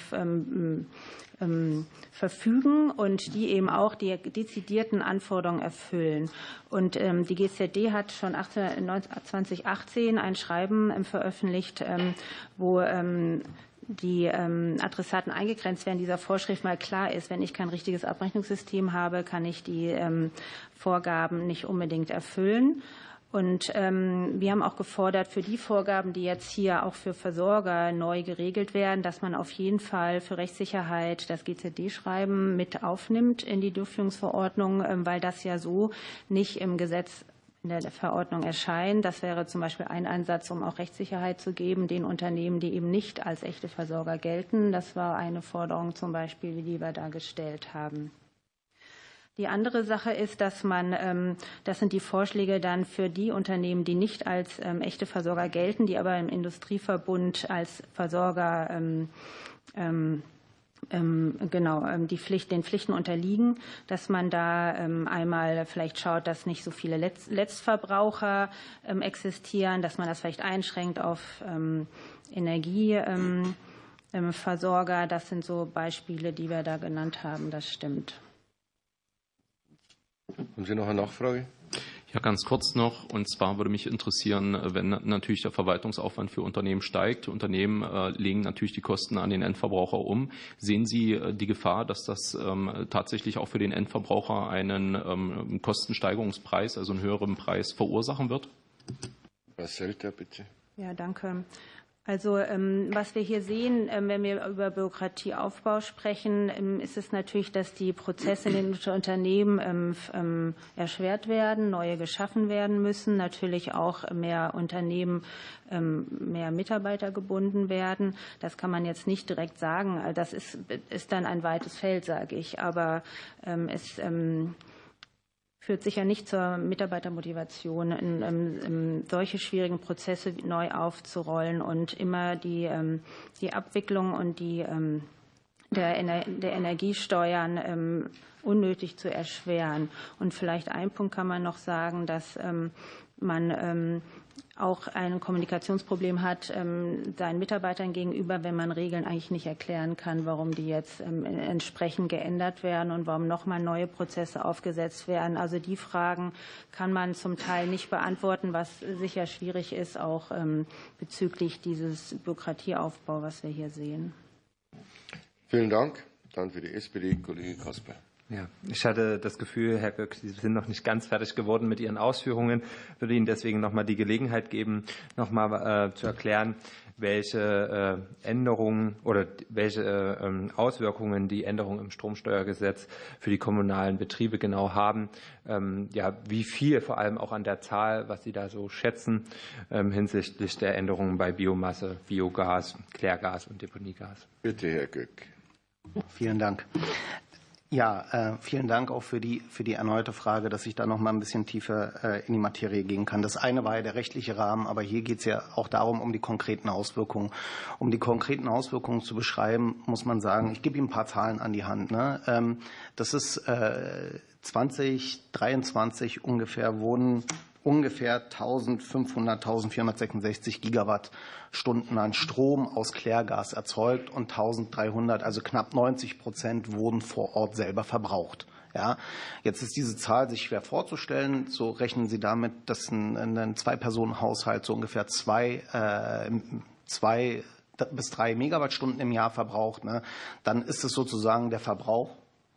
verfügen und die eben auch die dezidierten Anforderungen erfüllen. Und die GZD hat schon 2018 ein Schreiben veröffentlicht, wo die Adressaten eingegrenzt werden, dieser Vorschrift mal klar ist, wenn ich kein richtiges Abrechnungssystem habe, kann ich die Vorgaben nicht unbedingt erfüllen. Und wir haben auch gefordert, für die Vorgaben, die jetzt hier auch für Versorger neu geregelt werden, dass man auf jeden Fall für Rechtssicherheit das GZD-Schreiben mit aufnimmt in die Durchführungsverordnung, weil das ja so nicht im Gesetz in der Verordnung erscheint. Das wäre zum Beispiel ein Ansatz, um auch Rechtssicherheit zu geben, den Unternehmen, die eben nicht als echte Versorger gelten. Das war eine Forderung zum Beispiel, die wir da gestellt haben. Die andere Sache ist, dass man, das sind die Vorschläge dann für die Unternehmen, die nicht als echte Versorger gelten, die aber im Industrieverbund als Versorger den Pflichten unterliegen, dass man da einmal vielleicht schaut, dass nicht so viele Letztverbraucher existieren, dass man das vielleicht einschränkt auf Energieversorger. Das sind so Beispiele, die wir da genannt haben. Das stimmt.
Haben Sie noch eine Nachfrage?
Ja, ganz kurz noch. Und zwar würde mich interessieren, wenn natürlich der Verwaltungsaufwand für Unternehmen steigt. Unternehmen legen natürlich die Kosten an den Endverbraucher um. Sehen Sie die Gefahr, dass das tatsächlich auch für den Endverbraucher einen Kostensteigerungspreis, also einen höheren Preis verursachen wird?
Frau Selter, bitte.
Ja, danke. Also was wir hier sehen, wenn wir über Bürokratieaufbau sprechen, ist es natürlich, dass die Prozesse in den Unternehmen erschwert werden, neue geschaffen werden müssen, natürlich auch mehr Unternehmen, mehr Mitarbeiter gebunden werden. Das kann man jetzt nicht direkt sagen. Das ist dann ein weites Feld, sage ich. Aber es führt sicher nicht zur Mitarbeitermotivation, solche schwierigen Prozesse neu aufzurollen und immer die Abwicklung und der Energiesteuern unnötig zu erschweren. Und vielleicht ein Punkt kann man noch sagen, dass man auch ein Kommunikationsproblem hat seinen Mitarbeitern gegenüber, wenn man Regeln eigentlich nicht erklären kann, warum die jetzt entsprechend geändert werden und warum nochmal neue Prozesse aufgesetzt werden. Also die Fragen kann man zum Teil nicht beantworten, was sicher schwierig ist, auch bezüglich dieses Bürokratieaufbau, was wir hier sehen.
Vielen Dank. Dann für die SPD, Kollege Caspar.
Ja, ich hatte das Gefühl, Herr Göck, Sie sind noch nicht ganz fertig geworden mit Ihren Ausführungen. Ich würde Ihnen deswegen noch mal die Gelegenheit geben, noch mal zu erklären, welche Änderungen oder welche Auswirkungen die Änderungen im Stromsteuergesetz für die kommunalen Betriebe genau haben. Ja, wie viel vor allem auch an der Zahl, was Sie da so schätzen hinsichtlich der Änderungen bei Biomasse, Biogas, Klärgas und Deponiegas.
Bitte, Herr Göck.
Vielen Dank. Ja, vielen Dank auch für die erneute Frage, dass ich da noch mal ein bisschen tiefer in die Materie gehen kann. Das eine war ja der rechtliche Rahmen, aber hier geht es ja auch darum, um die konkreten Auswirkungen. Um die konkreten Auswirkungen zu beschreiben, muss man sagen, ich gebe Ihnen ein paar Zahlen an die Hand. Ne? Das ist 2023 ungefähr wurden ungefähr 1466 Gigawattstunden an Strom aus Klärgas erzeugt und 1300, also knapp 90%, wurden vor Ort selber verbraucht. Ja, jetzt ist diese Zahl sich schwer vorzustellen. So rechnen Sie damit, dass ein Zwei-Personen-Haushalt so ungefähr 2 bis 3 Megawattstunden im Jahr verbraucht. Ne? Dann ist es sozusagen der Verbrauch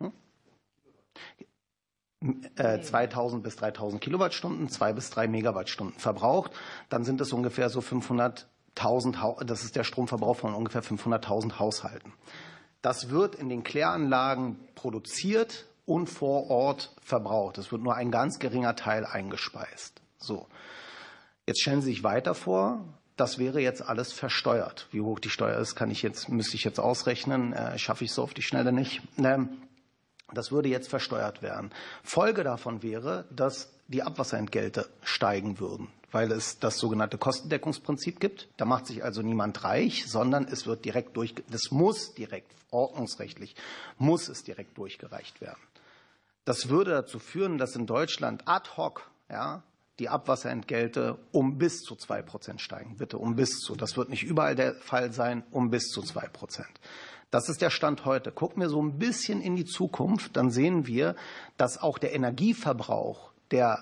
2000 bis 3000 Kilowattstunden, 2 bis 3 Megawattstunden verbraucht. Dann sind es ungefähr so 500.000, das ist der Stromverbrauch von ungefähr 500.000 Haushalten. Das wird in den Kläranlagen produziert und vor Ort verbraucht. Es wird nur ein ganz geringer Teil eingespeist. So. Jetzt stellen Sie sich weiter vor, das wäre jetzt alles versteuert. Wie hoch die Steuer ist, müsste ich jetzt ausrechnen. Schaffe ich so auf die Schnelle nicht. Das würde jetzt versteuert werden. Folge davon wäre, dass die Abwasserentgelte steigen würden, weil es das sogenannte Kostendeckungsprinzip gibt. Da macht sich also niemand reich, sondern es wird das muss direkt, ordnungsrechtlich, muss es direkt durchgereicht werden. Das würde dazu führen, dass in Deutschland ad hoc, die Abwasserentgelte um bis zu 2% steigen. Bitte um bis zu. Das wird nicht überall der Fall sein, um bis zu 2%. Das ist der Stand heute. Gucken wir so ein bisschen in die Zukunft, dann sehen wir, dass auch der Energieverbrauch der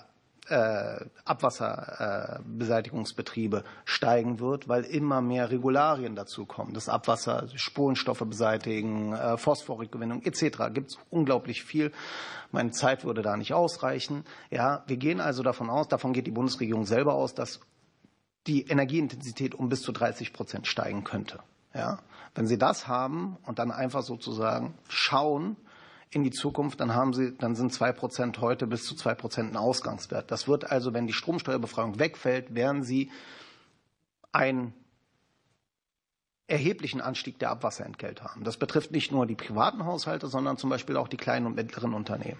Abwasserbeseitigungsbetriebe steigen wird, weil immer mehr Regularien dazukommen. Das Abwasser, Spurenstoffe beseitigen, Phosphorikgewinnung etc. Gibt es unglaublich viel. Meine Zeit würde da nicht ausreichen. Ja, wir gehen also davon geht die Bundesregierung selber aus, dass die Energieintensität um bis zu 30% steigen könnte. Ja, wenn Sie das haben und dann einfach sozusagen schauen in die Zukunft, dann sind 2% heute bis zu 2% ein Ausgangswert. Das wird also, wenn die Stromsteuerbefreiung wegfällt, werden Sie einen erheblichen Anstieg der Abwasserentgelte haben. Das betrifft nicht nur die privaten Haushalte, sondern zum Beispiel auch die kleinen und mittleren Unternehmen.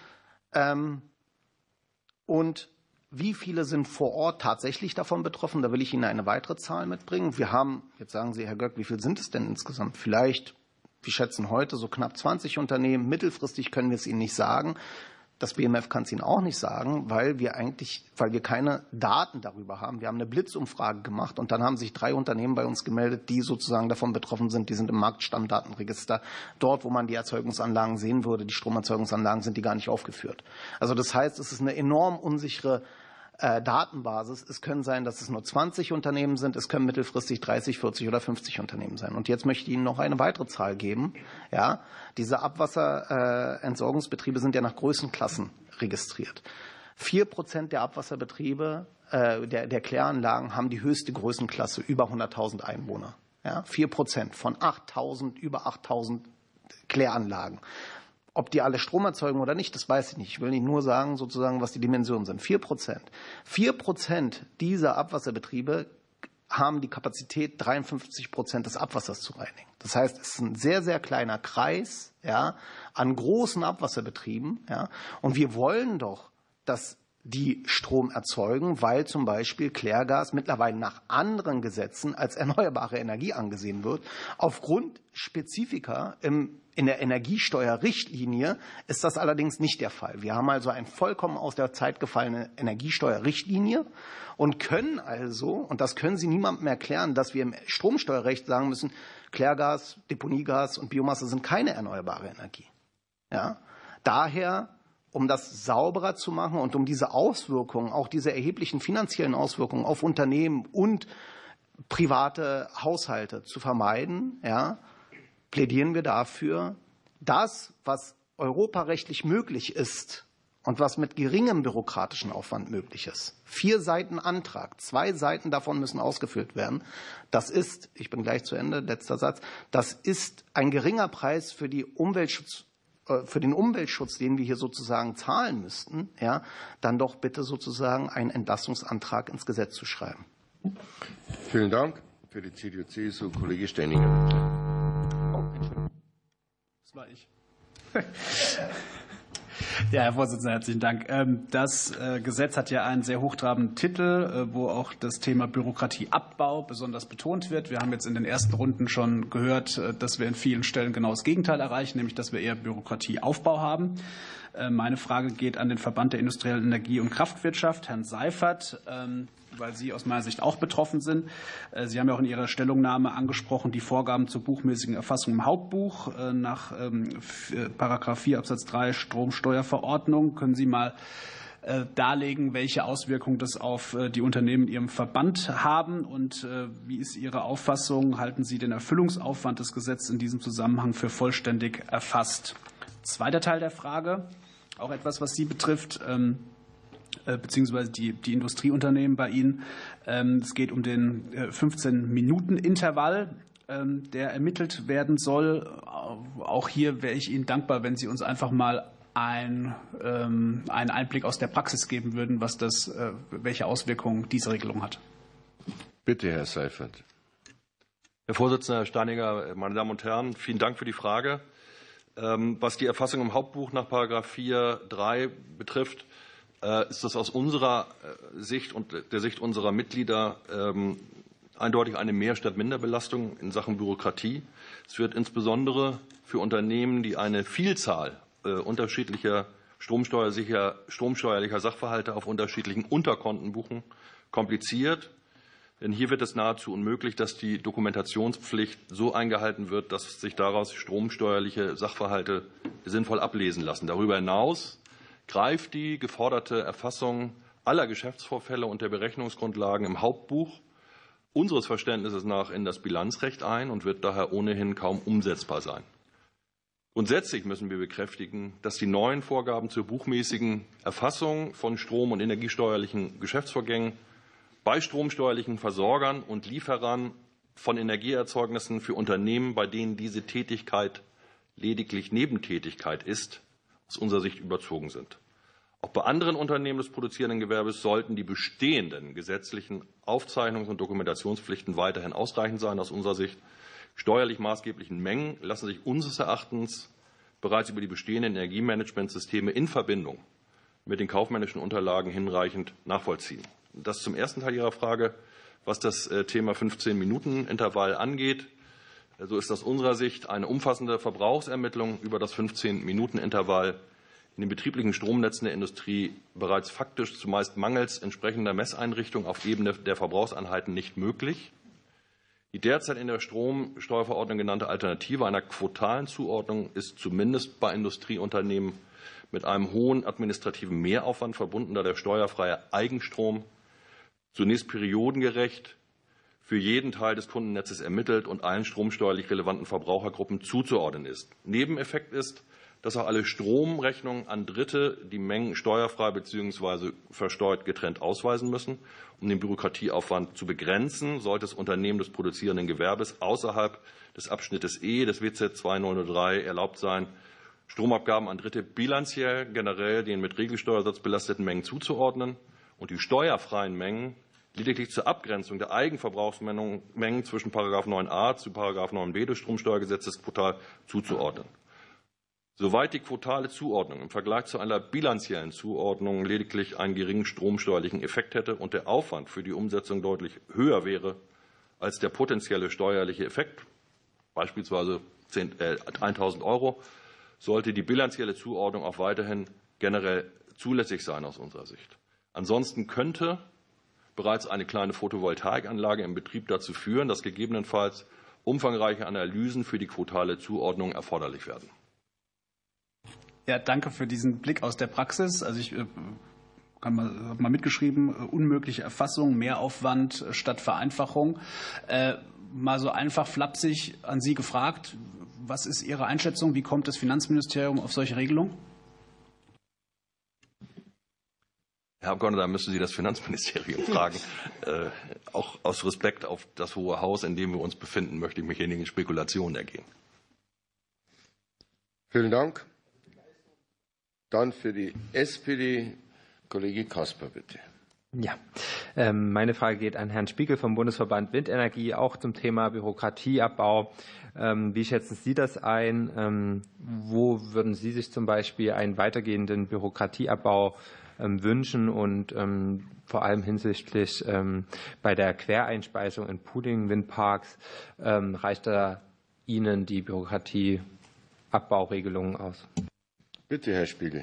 Und wie viele sind vor Ort tatsächlich davon betroffen? Da will ich Ihnen eine weitere Zahl mitbringen. Wir haben, jetzt sagen Sie, Herr Göck, wie viel sind es denn insgesamt? Vielleicht, wir schätzen heute so knapp 20 Unternehmen. Mittelfristig können wir es Ihnen nicht sagen. Das BMF kann es Ihnen auch nicht sagen, weil wir keine Daten darüber haben. Wir haben eine Blitzumfrage gemacht und dann haben sich 3 Unternehmen bei uns gemeldet, die sozusagen davon betroffen sind. Die sind im Marktstammdatenregister. Dort, wo man die Erzeugungsanlagen sehen würde, die Stromerzeugungsanlagen, sind die gar nicht aufgeführt. Also das heißt, es ist eine enorm unsichere Datenbasis. Es können sein, dass es nur 20 Unternehmen sind. Es können mittelfristig 30, 40 oder 50 Unternehmen sein. Und jetzt möchte ich Ihnen noch eine weitere Zahl geben. Ja, diese Abwasserentsorgungsbetriebe sind ja nach Größenklassen registriert. 4% der Abwasserbetriebe, der Kläranlagen haben die höchste Größenklasse, über 100.000 Einwohner. Ja, 4% von 8.000, über 8.000 Kläranlagen. Ob die alle Strom erzeugen oder nicht, das weiß ich nicht. Ich will Ihnen nur sagen, sozusagen, was die Dimensionen sind. 4%. 4% dieser Abwasserbetriebe haben die Kapazität, 53% des Abwassers zu reinigen. Das heißt, es ist ein sehr, sehr kleiner Kreis, an großen Abwasserbetrieben. Und wir wollen doch, dass die Strom erzeugen, weil zum Beispiel Klärgas mittlerweile nach anderen Gesetzen als erneuerbare Energie angesehen wird. Aufgrund Spezifika in der Energiesteuerrichtlinie ist das allerdings nicht der Fall. Wir haben also eine vollkommen aus der Zeit gefallene Energiesteuerrichtlinie und können also, und das können Sie niemandem erklären, dass wir im Stromsteuerrecht sagen müssen, Klärgas, Deponiegas und Biomasse sind keine erneuerbare Energie. Ja? Daher, um das sauberer zu machen und um diese Auswirkungen, auch diese erheblichen finanziellen Auswirkungen auf Unternehmen und private Haushalte zu vermeiden, plädieren wir dafür, das, was europarechtlich möglich ist und was mit geringem bürokratischen Aufwand möglich ist. 4 Seiten Antrag, 2 Seiten davon müssen ausgefüllt werden. Das ist, ich bin gleich zu Ende, letzter Satz, das ist ein geringer Preis für den Umweltschutz, den wir hier sozusagen zahlen müssten, ja, dann doch bitte sozusagen einen Entlastungsantrag ins Gesetz zu schreiben.
Vielen Dank. Für die CDU-CSU, Kollege Steininger.
Das war ich. Ja, Herr Vorsitzender, herzlichen Dank. Das Gesetz hat ja einen sehr hochtrabenden Titel, wo auch das Thema Bürokratieabbau besonders betont wird. Wir haben jetzt in den ersten Runden schon gehört, dass wir in vielen Stellen genau das Gegenteil erreichen, nämlich dass wir eher Bürokratieaufbau haben. Meine Frage geht an den Verband der industriellen Energie- und Kraftwirtschaft, Herrn Seifert, weil Sie aus meiner Sicht auch betroffen sind. Sie haben ja auch in Ihrer Stellungnahme angesprochen, die Vorgaben zur buchmäßigen Erfassung im Hauptbuch nach Paragraph 4 Absatz 3 Stromsteuerverordnung. Können Sie mal darlegen, welche Auswirkungen das auf die Unternehmen in Ihrem Verband haben und wie ist Ihre Auffassung? Halten Sie den Erfüllungsaufwand des Gesetzes in diesem Zusammenhang für vollständig erfasst? Zweiter Teil der Frage, auch etwas, was Sie betrifft, beziehungsweise die Industrieunternehmen bei Ihnen. Es geht um den 15-Minuten-Intervall, der ermittelt werden soll. Auch hier wäre ich Ihnen dankbar, wenn Sie uns einfach mal einen Einblick aus der Praxis geben würden, welche Auswirkungen diese Regelung hat.
Bitte, Herr Seifert.
Herr Vorsitzender, Herr Steininger, meine Damen und Herren, vielen Dank für die Frage. Was die Erfassung im Hauptbuch nach § 4.3 betrifft, ist das aus unserer Sicht und der Sicht unserer Mitglieder eindeutig eine Mehr- statt Minderbelastung in Sachen Bürokratie. Es wird insbesondere für Unternehmen, die eine Vielzahl unterschiedlicher stromsteuerlicher Sachverhalte auf unterschiedlichen Unterkonten buchen, kompliziert. Denn hier wird es nahezu unmöglich, dass die Dokumentationspflicht so eingehalten wird, dass sich daraus stromsteuerliche Sachverhalte sinnvoll ablesen lassen. Darüber hinaus greift die geforderte Erfassung aller Geschäftsvorfälle und der Berechnungsgrundlagen im Hauptbuch unseres Verständnisses nach in das Bilanzrecht ein und wird daher ohnehin kaum umsetzbar sein. Grundsätzlich müssen wir bekräftigen, dass die neuen Vorgaben zur buchmäßigen Erfassung von strom- und energiesteuerlichen Geschäftsvorgängen bei stromsteuerlichen Versorgern und Lieferern von Energieerzeugnissen für Unternehmen, bei denen diese Tätigkeit lediglich Nebentätigkeit ist, aus unserer Sicht überzogen sind. Auch bei anderen Unternehmen des produzierenden Gewerbes sollten die bestehenden gesetzlichen Aufzeichnungs- und Dokumentationspflichten weiterhin ausreichend sein. Aus unserer Sicht steuerlich maßgeblichen Mengen lassen sich unseres Erachtens bereits über die bestehenden Energiemanagementsysteme in Verbindung mit den kaufmännischen Unterlagen hinreichend nachvollziehen. Das zum ersten Teil Ihrer Frage. Was das Thema 15-Minuten-Intervall angeht, so ist aus unserer Sicht eine umfassende Verbrauchsermittlung über das 15-Minuten-Intervall in den betrieblichen Stromnetzen der Industrie bereits faktisch zumeist mangels entsprechender Messeinrichtungen auf Ebene der Verbrauchseinheiten nicht möglich. Die derzeit in der Stromsteuerverordnung genannte Alternative einer quotalen Zuordnung ist zumindest bei Industrieunternehmen mit einem hohen administrativen Mehraufwand verbunden, da der steuerfreie Eigenstrom zunächst periodengerecht für jeden Teil des Kundennetzes ermittelt und allen stromsteuerlich relevanten Verbrauchergruppen zuzuordnen ist. Nebeneffekt ist, dass auch alle Stromrechnungen an Dritte die Mengen steuerfrei bzw. versteuert getrennt ausweisen müssen. Um den Bürokratieaufwand zu begrenzen, sollte das Unternehmen des produzierenden Gewerbes außerhalb des Abschnittes E des WZ 2003 erlaubt sein, Stromabgaben an Dritte bilanziell generell den mit Regelsteuersatz belasteten Mengen zuzuordnen und die steuerfreien Mengen lediglich zur Abgrenzung der Eigenverbrauchsmengen zwischen § 9a zu § 9b des Stromsteuergesetzes quotal zuzuordnen. Soweit die quotale Zuordnung im Vergleich zu einer bilanziellen Zuordnung lediglich einen geringen stromsteuerlichen Effekt hätte und der Aufwand für die Umsetzung deutlich höher wäre als der potenzielle steuerliche Effekt, beispielsweise 1.000 €, sollte die bilanzielle Zuordnung auch weiterhin generell zulässig sein aus unserer Sicht. Ansonsten könnte bereits eine kleine Photovoltaikanlage im Betrieb dazu führen, dass gegebenenfalls umfangreiche Analysen für die quotale Zuordnung erforderlich werden.
Ja, danke für diesen Blick aus der Praxis. Also ich habe mal mitgeschrieben, unmögliche Erfassung, Mehraufwand statt Vereinfachung. Mal so einfach flapsig an Sie gefragt, Was ist Ihre Einschätzung? Wie kommt das Finanzministerium auf solche Regelungen?
Herr Abgeordneter, da müssen Sie das Finanzministerium fragen. Auch aus Respekt auf das Hohe Haus, in dem wir uns befinden, möchte ich mich hier nicht in Spekulationen ergehen.
Vielen Dank. Dann für die SPD Kollege Caspar, bitte.
Ja, meine Frage geht an Herrn Spiegel vom Bundesverband Windenergie, auch zum Thema Bürokratieabbau. Wie schätzen Sie das ein? Wo würden Sie sich zum Beispiel einen weitergehenden Bürokratieabbau wünschen und vor allem hinsichtlich bei der Quereinspeisung in Pooling-Windparks reicht da Ihnen die Bürokratieabbauregelung aus?
Bitte, Herr Spiegel.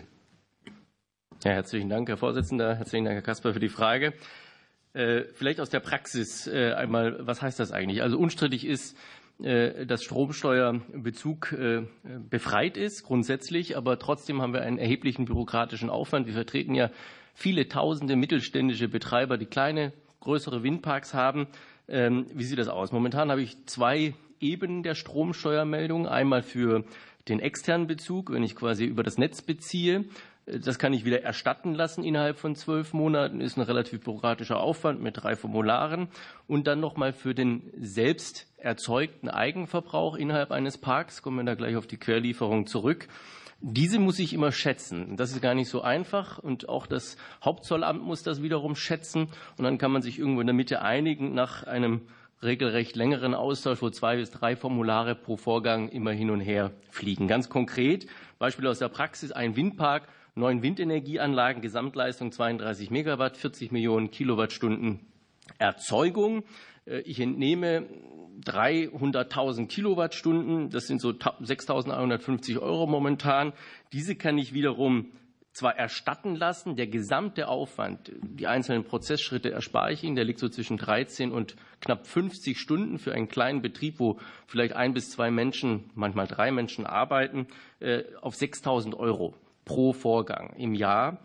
Ja, herzlichen Dank, Herr Vorsitzender. Herzlichen Dank, Herr Caspar, für die Frage. Vielleicht aus der Praxis einmal, was heißt das eigentlich? Also unstrittig ist, dass Stromsteuerbezug befreit ist, grundsätzlich, aber trotzdem haben wir einen erheblichen bürokratischen Aufwand. Wir vertreten ja viele tausende mittelständische Betreiber, die kleine, größere Windparks haben. Wie sieht das aus? Momentan habe ich 2 Ebenen der Stromsteuermeldung. Einmal für den externen Bezug, wenn ich quasi über das Netz beziehe. Das kann ich wieder erstatten lassen innerhalb von 12 Monaten, ist ein relativ bürokratischer Aufwand mit 3 Formularen. Und dann nochmal für den selbst erzeugten Eigenverbrauch innerhalb eines Parks, kommen wir da gleich auf die Querlieferung zurück. Diese muss ich immer schätzen. Das ist gar nicht so einfach und auch das Hauptzollamt muss das wiederum schätzen. Und dann kann man sich irgendwo in der Mitte einigen nach einem regelrecht längeren Austausch, wo 2 bis 3 Formulare pro Vorgang immer hin und her fliegen. Ganz konkret, Beispiel aus der Praxis, ein Windpark, 9 Windenergieanlagen, Gesamtleistung 32 Megawatt, 40 Millionen Kilowattstunden Erzeugung. Ich entnehme 300.000 Kilowattstunden, das sind so 6.150 € momentan. Diese kann ich wiederum zwar erstatten lassen, der gesamte Aufwand, die einzelnen Prozessschritte erspare ich Ihnen, der liegt so zwischen 13 und knapp 50 Stunden für einen kleinen Betrieb, wo vielleicht 1 bis 2 Menschen, manchmal 3 Menschen arbeiten, auf 6.000 € pro Vorgang im Jahr.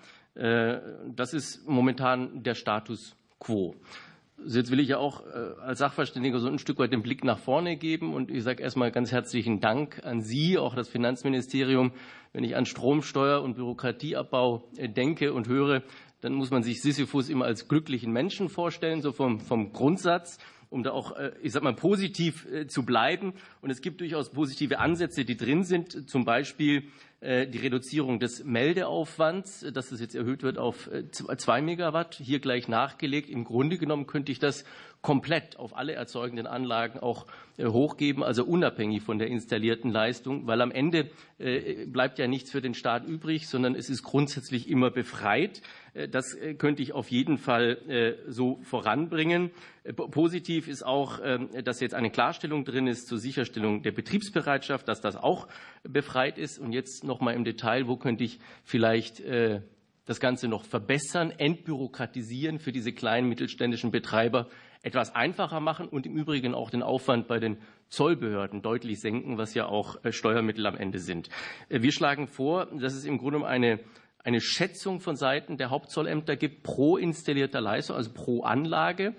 Das ist momentan der Status quo. Jetzt will ich ja auch als Sachverständiger so ein Stück weit den Blick nach vorne geben. Und ich sage erstmal ganz herzlichen Dank an Sie, auch das Finanzministerium. Wenn ich an Stromsteuer und Bürokratieabbau denke und höre, dann muss man sich Sisyphus immer als glücklichen Menschen vorstellen, so vom Grundsatz, um da auch, ich sag mal, positiv zu bleiben. Und es gibt durchaus positive Ansätze, die drin sind, zum Beispiel die Reduzierung des Meldeaufwands, dass es jetzt erhöht wird auf 2 Megawatt, hier gleich nachgelegt. Im Grunde genommen könnte ich das komplett auf alle erzeugenden Anlagen auch hochgeben, also unabhängig von der installierten Leistung, weil am Ende bleibt ja nichts für den Staat übrig, sondern es ist grundsätzlich immer befreit. Das könnte ich auf jeden Fall so voranbringen. Positiv ist auch, dass jetzt eine Klarstellung drin ist zur Sicherstellung der Betriebsbereitschaft, dass das auch befreit ist. Und jetzt noch mal im Detail, wo könnte ich vielleicht das Ganze noch verbessern, entbürokratisieren für diese kleinen mittelständischen Betreiber, etwas einfacher machen und im Übrigen auch den Aufwand bei den Zollbehörden deutlich senken, was ja auch Steuermittel am Ende sind. Wir schlagen vor, dass es im Grunde eine Schätzung von Seiten der Hauptzollämter gibt pro installierter Leistung, also pro Anlage.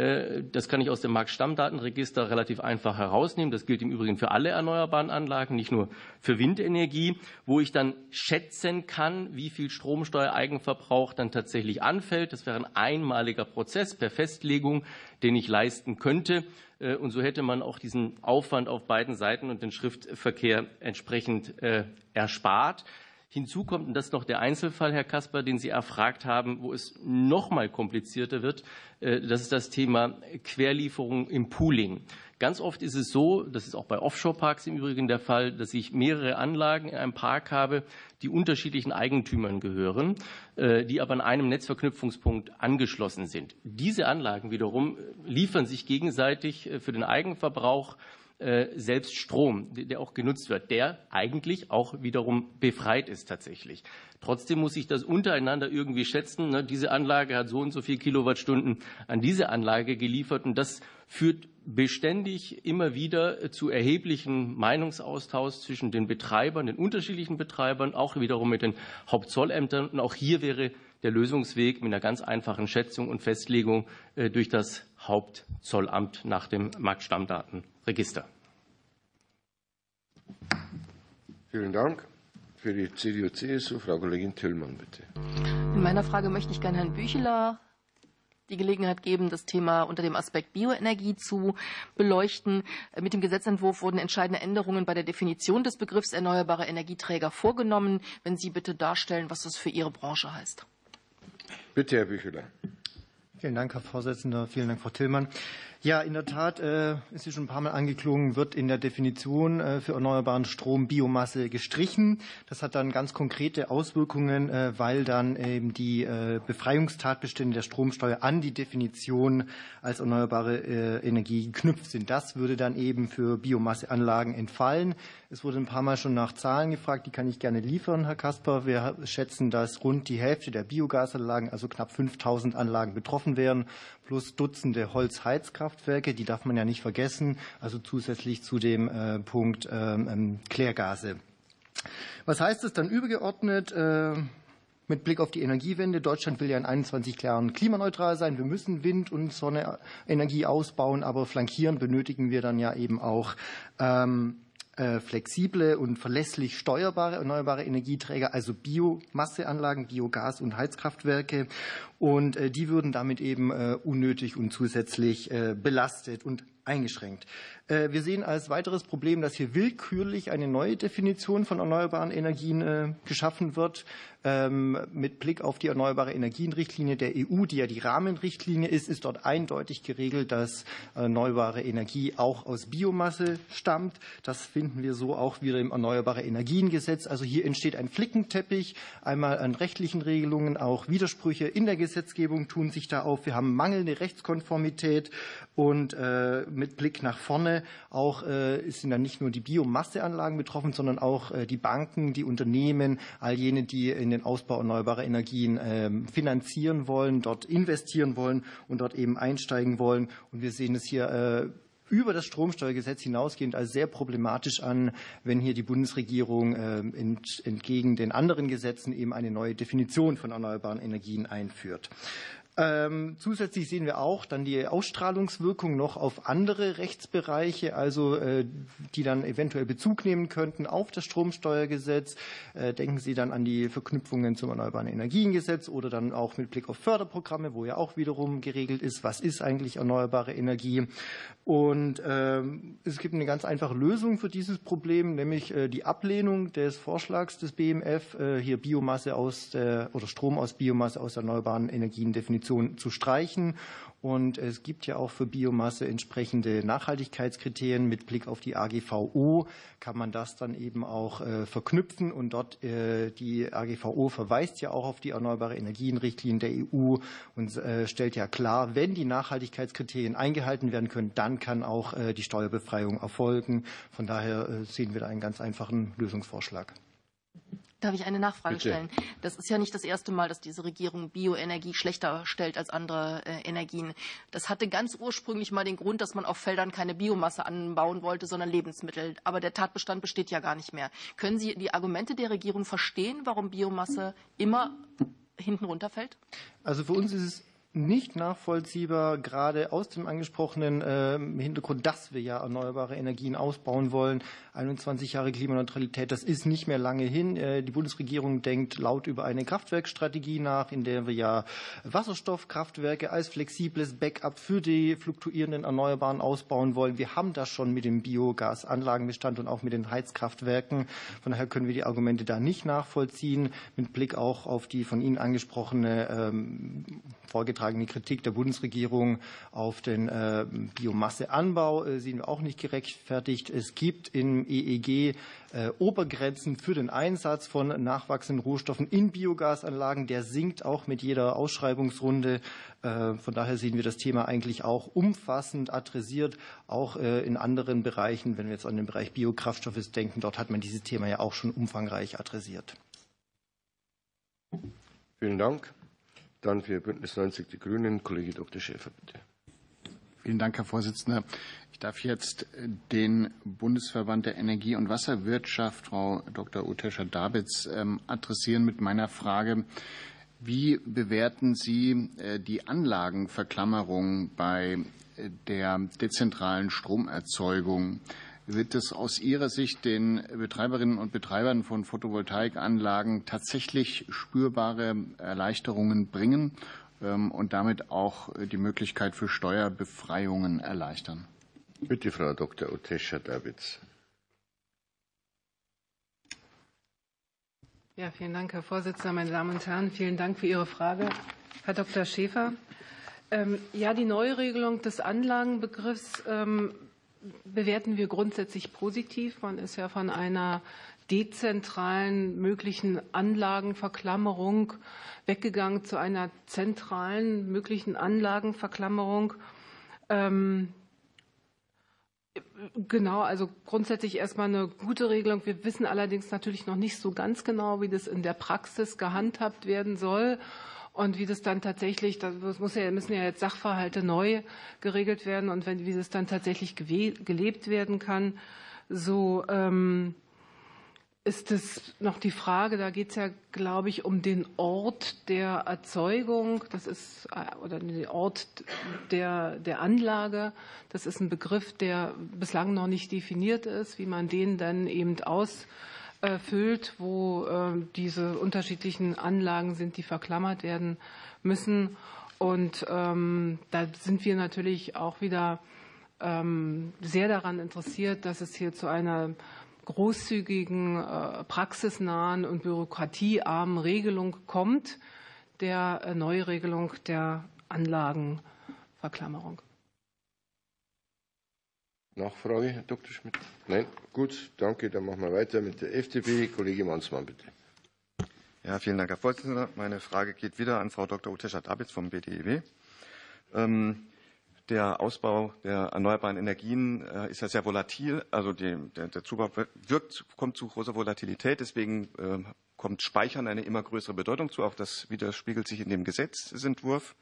Das kann ich aus dem Marktstammdatenregister relativ einfach herausnehmen. Das gilt im Übrigen für alle erneuerbaren Anlagen, nicht nur für Windenergie, wo ich dann schätzen kann, wie viel Stromsteuereigenverbrauch dann tatsächlich anfällt. Das wäre ein einmaliger Prozess per Festlegung, den ich leisten könnte. Und so hätte man auch diesen Aufwand auf beiden Seiten und den Schriftverkehr entsprechend erspart. Hinzu kommt, und das ist noch der Einzelfall, Herr Caspar, den Sie erfragt haben, wo es noch mal komplizierter wird, das ist das Thema Querlieferung im Pooling. Ganz oft ist es so, das ist auch bei Offshore-Parks im Übrigen der Fall, dass ich mehrere Anlagen in einem Park habe, die unterschiedlichen Eigentümern gehören, die aber an einem Netzverknüpfungspunkt angeschlossen sind. Diese Anlagen wiederum liefern sich gegenseitig für den Eigenverbrauch selbst Strom, der auch genutzt wird, der eigentlich auch wiederum befreit ist tatsächlich. Trotzdem muss ich das untereinander irgendwie schätzen. Diese Anlage hat so und so viel Kilowattstunden an diese Anlage geliefert und das führt beständig immer wieder zu erheblichen Meinungsaustausch zwischen den Betreibern, den unterschiedlichen Betreibern, auch wiederum mit den Hauptzollämtern. Und auch hier wäre der Lösungsweg mit einer ganz einfachen Schätzung und Festlegung durch das Hauptzollamt nach dem Marktstammdatenregister.
Vielen Dank. Für die CDU-CSU, Frau Kollegin Tillmann, bitte.
In meiner Frage möchte ich gerne Herrn Bücheler die Gelegenheit geben, das Thema unter dem Aspekt Bioenergie zu beleuchten. Mit dem Gesetzentwurf wurden entscheidende Änderungen bei der Definition des Begriffs erneuerbare Energieträger vorgenommen. Wenn Sie bitte darstellen, was das für Ihre Branche heißt.
Bitte, Herr Bücheler.
Vielen Dank, Herr Vorsitzender. Vielen Dank, Frau Tillmann. Ja, in der Tat ist sie schon ein paar Mal angeklungen, wird in der Definition für erneuerbaren Strom Biomasse gestrichen. Das hat dann ganz konkrete Auswirkungen, weil dann eben die Befreiungstatbestände der Stromsteuer an die Definition als erneuerbare Energie geknüpft sind. Das würde dann eben für Biomasseanlagen entfallen. Es wurde ein paar Mal schon nach Zahlen gefragt, die kann ich gerne liefern, Herr Caspar. Wir schätzen, dass rund die Hälfte der Biogasanlagen, also knapp 5.000 Anlagen betroffen wären, plus Dutzende Holzheizkraftwerke, die darf man ja nicht vergessen, also zusätzlich zu dem Punkt Klärgase. Was heißt es dann übergeordnet? Mit Blick auf die Energiewende. Deutschland will ja in 21 Jahren klimaneutral sein. Wir müssen Wind- und Sonnenenergie ausbauen, aber flankierend benötigen wir dann ja eben auch flexible und verlässlich steuerbare erneuerbare Energieträger, also Biomasseanlagen, Biogas- und Heizkraftwerke. Und die würden damit eben unnötig und zusätzlich belastet und eingeschränkt. Wir sehen als weiteres Problem, dass hier willkürlich eine neue Definition von erneuerbaren Energien geschaffen wird. Mit Blick auf die Erneuerbare Energienrichtlinie der EU, die ja die Rahmenrichtlinie ist dort eindeutig geregelt, dass erneuerbare Energie auch aus Biomasse stammt. Das finden wir so auch wieder im Erneuerbare Energiengesetz. Also hier entsteht ein Flickenteppich, einmal an rechtlichen Regelungen, auch Widersprüche in der Gesetzgebung tun sich da auf. Wir haben mangelnde Rechtskonformität und mit Blick nach vorne auch sind dann nicht nur die Biomasseanlagen betroffen, sondern auch die Banken, die Unternehmen, all jene, die in den Ausbau erneuerbarer Energien finanzieren wollen, dort investieren wollen und dort eben einsteigen wollen. Und wir sehen es hier über das Stromsteuergesetz hinausgehend als sehr problematisch an, wenn hier die Bundesregierung entgegen den anderen Gesetzen eben eine neue Definition von erneuerbaren Energien einführt. Zusätzlich sehen wir auch dann die Ausstrahlungswirkung noch auf andere Rechtsbereiche, also die dann eventuell Bezug nehmen könnten auf das Stromsteuergesetz. Denken Sie dann an die Verknüpfungen zum Erneuerbaren Energiengesetz oder dann auch mit Blick auf Förderprogramme, wo ja auch wiederum geregelt ist, was ist eigentlich erneuerbare Energie. Und es gibt eine ganz einfache Lösung für dieses Problem, nämlich die Ablehnung des Vorschlags des BMF, hier Biomasse oder Strom aus Biomasse aus erneuerbaren Energien-Definition zu streichen. Und es gibt ja auch für Biomasse entsprechende Nachhaltigkeitskriterien. Mit Blick auf die AGVO kann man das dann eben auch verknüpfen. Und dort die AGVO verweist ja auch auf die Erneuerbare Energienrichtlinien der EU und stellt ja klar, wenn die Nachhaltigkeitskriterien eingehalten werden können, dann kann auch die Steuerbefreiung erfolgen. Von daher sehen wir da einen ganz einfachen Lösungsvorschlag.
Darf ich eine Nachfrage stellen? Das ist ja nicht das erste Mal, dass diese Regierung Bioenergie schlechter stellt als andere Energien. Das hatte ganz ursprünglich mal den Grund, dass man auf Feldern keine Biomasse anbauen wollte, sondern Lebensmittel. Aber der Tatbestand besteht ja gar nicht mehr. Können Sie die Argumente der Regierung verstehen, warum Biomasse immer hinten runterfällt?
Also für uns ist es nicht nachvollziehbar, gerade aus dem angesprochenen Hintergrund, dass wir ja erneuerbare Energien ausbauen wollen. 21 Jahre Klimaneutralität, das ist nicht mehr lange hin. Die Bundesregierung denkt laut über eine Kraftwerkstrategie nach, in der wir ja Wasserstoffkraftwerke als flexibles Backup für die fluktuierenden Erneuerbaren ausbauen wollen. Wir haben das schon mit dem Biogasanlagenbestand und auch mit den Heizkraftwerken. Von daher können wir die Argumente da nicht nachvollziehen. Mit Blick auch auf die von Ihnen angesprochene vorgetragene Kritik der Bundesregierung auf den Biomasseanbau sehen wir auch nicht gerechtfertigt. Es gibt im EEG Obergrenzen für den Einsatz von nachwachsenden Rohstoffen in Biogasanlagen. Der sinkt auch mit jeder Ausschreibungsrunde. Von daher sehen wir das Thema eigentlich auch umfassend adressiert, auch in anderen Bereichen. Wenn wir jetzt an den Bereich Biokraftstoffe denken, dort hat man dieses Thema ja auch schon umfangreich adressiert.
Vielen Dank. Dann für Bündnis 90 Die Grünen, Kollege Dr. Schäfer, bitte.
Vielen Dank, Herr Vorsitzender. Ich darf jetzt den Bundesverband der Energie- und Wasserwirtschaft, Frau Dr. Utescher-Dabitz, adressieren mit meiner Frage. Wie bewerten Sie die Anlagenverklammerung bei der dezentralen Stromerzeugung? Wird es aus Ihrer Sicht den Betreiberinnen und Betreibern von Photovoltaikanlagen tatsächlich spürbare Erleichterungen bringen und damit auch die Möglichkeit für Steuerbefreiungen erleichtern?
Bitte, Frau Dr. Otescha-Davids.
Ja, vielen Dank, Herr Vorsitzender, meine Damen und Herren. Vielen Dank für Ihre Frage, Herr Dr. Schäfer. Ja, die Neuregelung des Anlagenbegriffs bewerten wir grundsätzlich positiv. Man ist ja von einer dezentralen möglichen Anlagenverklammerung weggegangen zu einer zentralen möglichen Anlagenverklammerung. Genau, also grundsätzlich erstmal eine gute Regelung. Wir wissen allerdings natürlich noch nicht so ganz genau, wie das in der Praxis gehandhabt werden soll. Und wie das dann tatsächlich, müssen ja jetzt Sachverhalte neu geregelt werden und wie das dann tatsächlich gelebt werden kann, so ist es noch die Frage, da geht es ja, glaube ich, um den Ort der Erzeugung, das ist, oder den Ort der Anlage. Das ist ein Begriff, der bislang noch nicht definiert ist, wie man den dann eben ausfüllt, wo diese unterschiedlichen Anlagen sind, die verklammert werden müssen. Und da sind wir natürlich auch wieder sehr daran interessiert, dass es hier zu einer großzügigen, praxisnahen und bürokratiearmen Regelung kommt, der Neuregelung der Anlagenverklammerung.
Nachfrage, Herr Dr. Schmidt? Nein? Gut, danke. Dann machen wir weiter mit der FDP. Kollege Mansmann, bitte.
Ja, vielen Dank, Herr Vorsitzender. Meine Frage geht wieder an Frau Dr. Otescha-Davids vom BDEW. Der Ausbau der erneuerbaren Energien ist ja sehr volatil. Also der Zubau kommt zu großer Volatilität. Deswegen kommt Speichern eine immer größere Bedeutung zu. Auch das widerspiegelt sich in dem Gesetzesentwurf.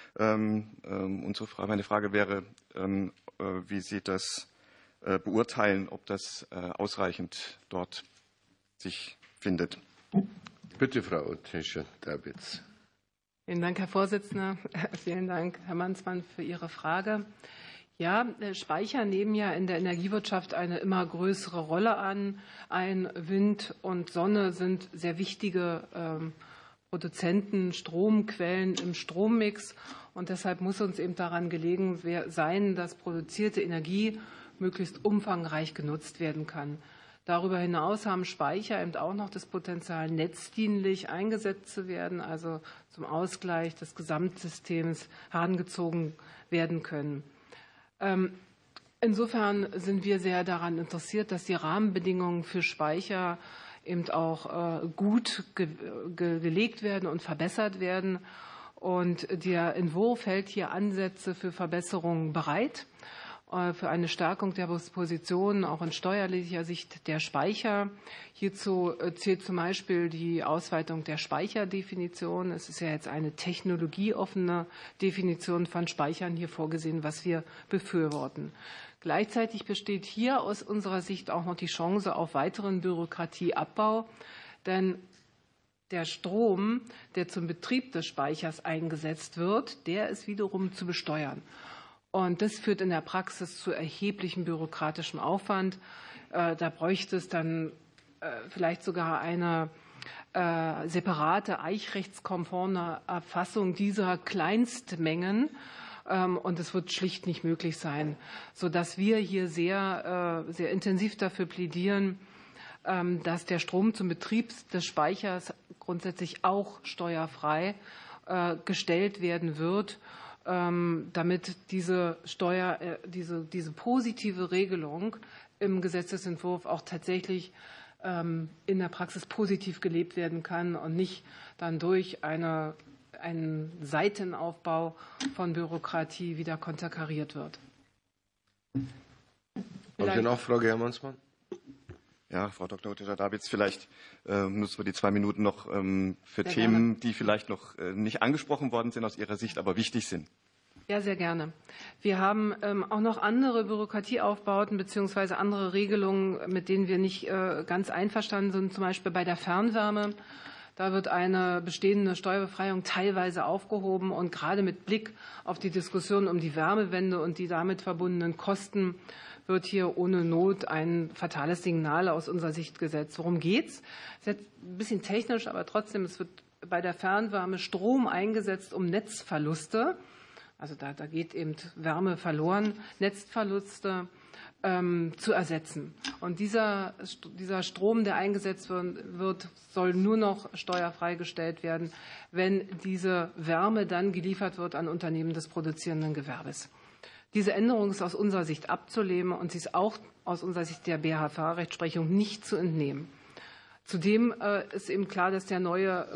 Meine Frage wäre, wie Sie das beurteilen, ob das ausreichend dort sich findet.
Bitte, Frau Otescha-Davids.
Vielen Dank, Herr Vorsitzender. Vielen Dank, Herr Mansmann, für Ihre Frage. Ja, Speicher nehmen ja in der Energiewirtschaft eine immer größere Rolle an. Wind und Sonne sind sehr wichtige Produzenten, Stromquellen im Strommix. Und deshalb muss uns eben daran gelegen sein, dass produzierte Energie möglichst umfangreich genutzt werden kann. Darüber hinaus haben Speicher eben auch noch das Potenzial, netzdienlich eingesetzt zu werden, also zum Ausgleich des Gesamtsystems herangezogen werden können. Insofern sind wir sehr daran interessiert, dass die Rahmenbedingungen für Speicher eben auch gut gelegt werden und verbessert werden. Und der Entwurf hält hier Ansätze für Verbesserungen bereit, für eine Stärkung der Position auch in steuerlicher Sicht der Speicher. Hierzu zählt zum Beispiel die Ausweitung der Speicherdefinition. Es ist ja jetzt eine technologieoffene Definition von Speichern hier vorgesehen, was wir befürworten. Gleichzeitig besteht hier aus unserer Sicht auch noch die Chance auf weiteren Bürokratieabbau, denn der Strom, der zum Betrieb des Speichers eingesetzt wird, der ist wiederum zu besteuern. Und das führt in der Praxis zu erheblichem bürokratischem Aufwand. Da bräuchte es dann vielleicht sogar eine separate eichrechtskonforme Erfassung dieser Kleinstmengen. Und es wird schlicht nicht möglich sein, sodass wir hier sehr intensiv dafür plädieren, dass der Strom zum Betrieb des Speichers grundsätzlich auch steuerfrei gestellt werden wird, damit diese positive Regelung im Gesetzesentwurf auch tatsächlich in der Praxis positiv gelebt werden kann und nicht dann durch einen Seitenaufbau von Bürokratie wieder konterkariert wird.
Haben Sie Nachfrage, Herr Mansmann?
Ja, Frau Dr. Otescha-Davids, vielleicht nutzen wir die 2 Minuten noch für Themen, die vielleicht noch nicht angesprochen worden sind aus Ihrer Sicht, aber wichtig sind.
Ja, sehr gerne. Wir haben auch noch andere Bürokratieaufbauten bzw. andere Regelungen, mit denen wir nicht ganz einverstanden sind, zum Beispiel bei der Fernwärme. Da wird eine bestehende Steuerbefreiung teilweise aufgehoben. Und gerade mit Blick auf die Diskussion um die Wärmewende und die damit verbundenen Kosten wird hier ohne Not ein fatales Signal aus unserer Sicht gesetzt. Worum geht's? Es ist jetzt ein bisschen technisch, aber trotzdem, es wird bei der Fernwärme Strom eingesetzt, um Netzverluste, also da geht eben Wärme verloren, Netzverluste zu ersetzen. Und dieser Strom, der eingesetzt wird, soll nur noch steuerfrei gestellt werden, wenn diese Wärme dann geliefert wird an Unternehmen des produzierenden Gewerbes. Diese Änderung ist aus unserer Sicht abzulehnen und sie ist auch aus unserer Sicht der BHV-Rechtsprechung nicht zu entnehmen. Zudem ist eben klar, dass der neue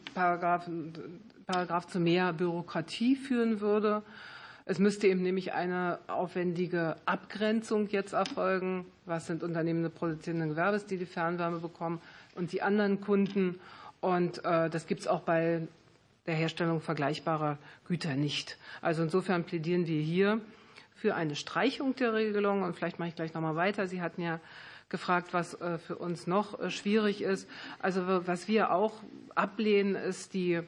Paragraph zu mehr Bürokratie führen würde. Es müsste eben nämlich eine aufwendige Abgrenzung jetzt erfolgen. Was sind Unternehmen des produzierenden Gewerbes, die die Fernwärme bekommen, und die anderen Kunden? Und das gibt es auch bei der Herstellung vergleichbarer Güter nicht. Also insofern plädieren wir hier für eine Streichung der Regelung. Und vielleicht mache ich gleich noch mal weiter. Sie hatten ja gefragt, was für uns noch schwierig ist. Also was wir auch ablehnen, ist die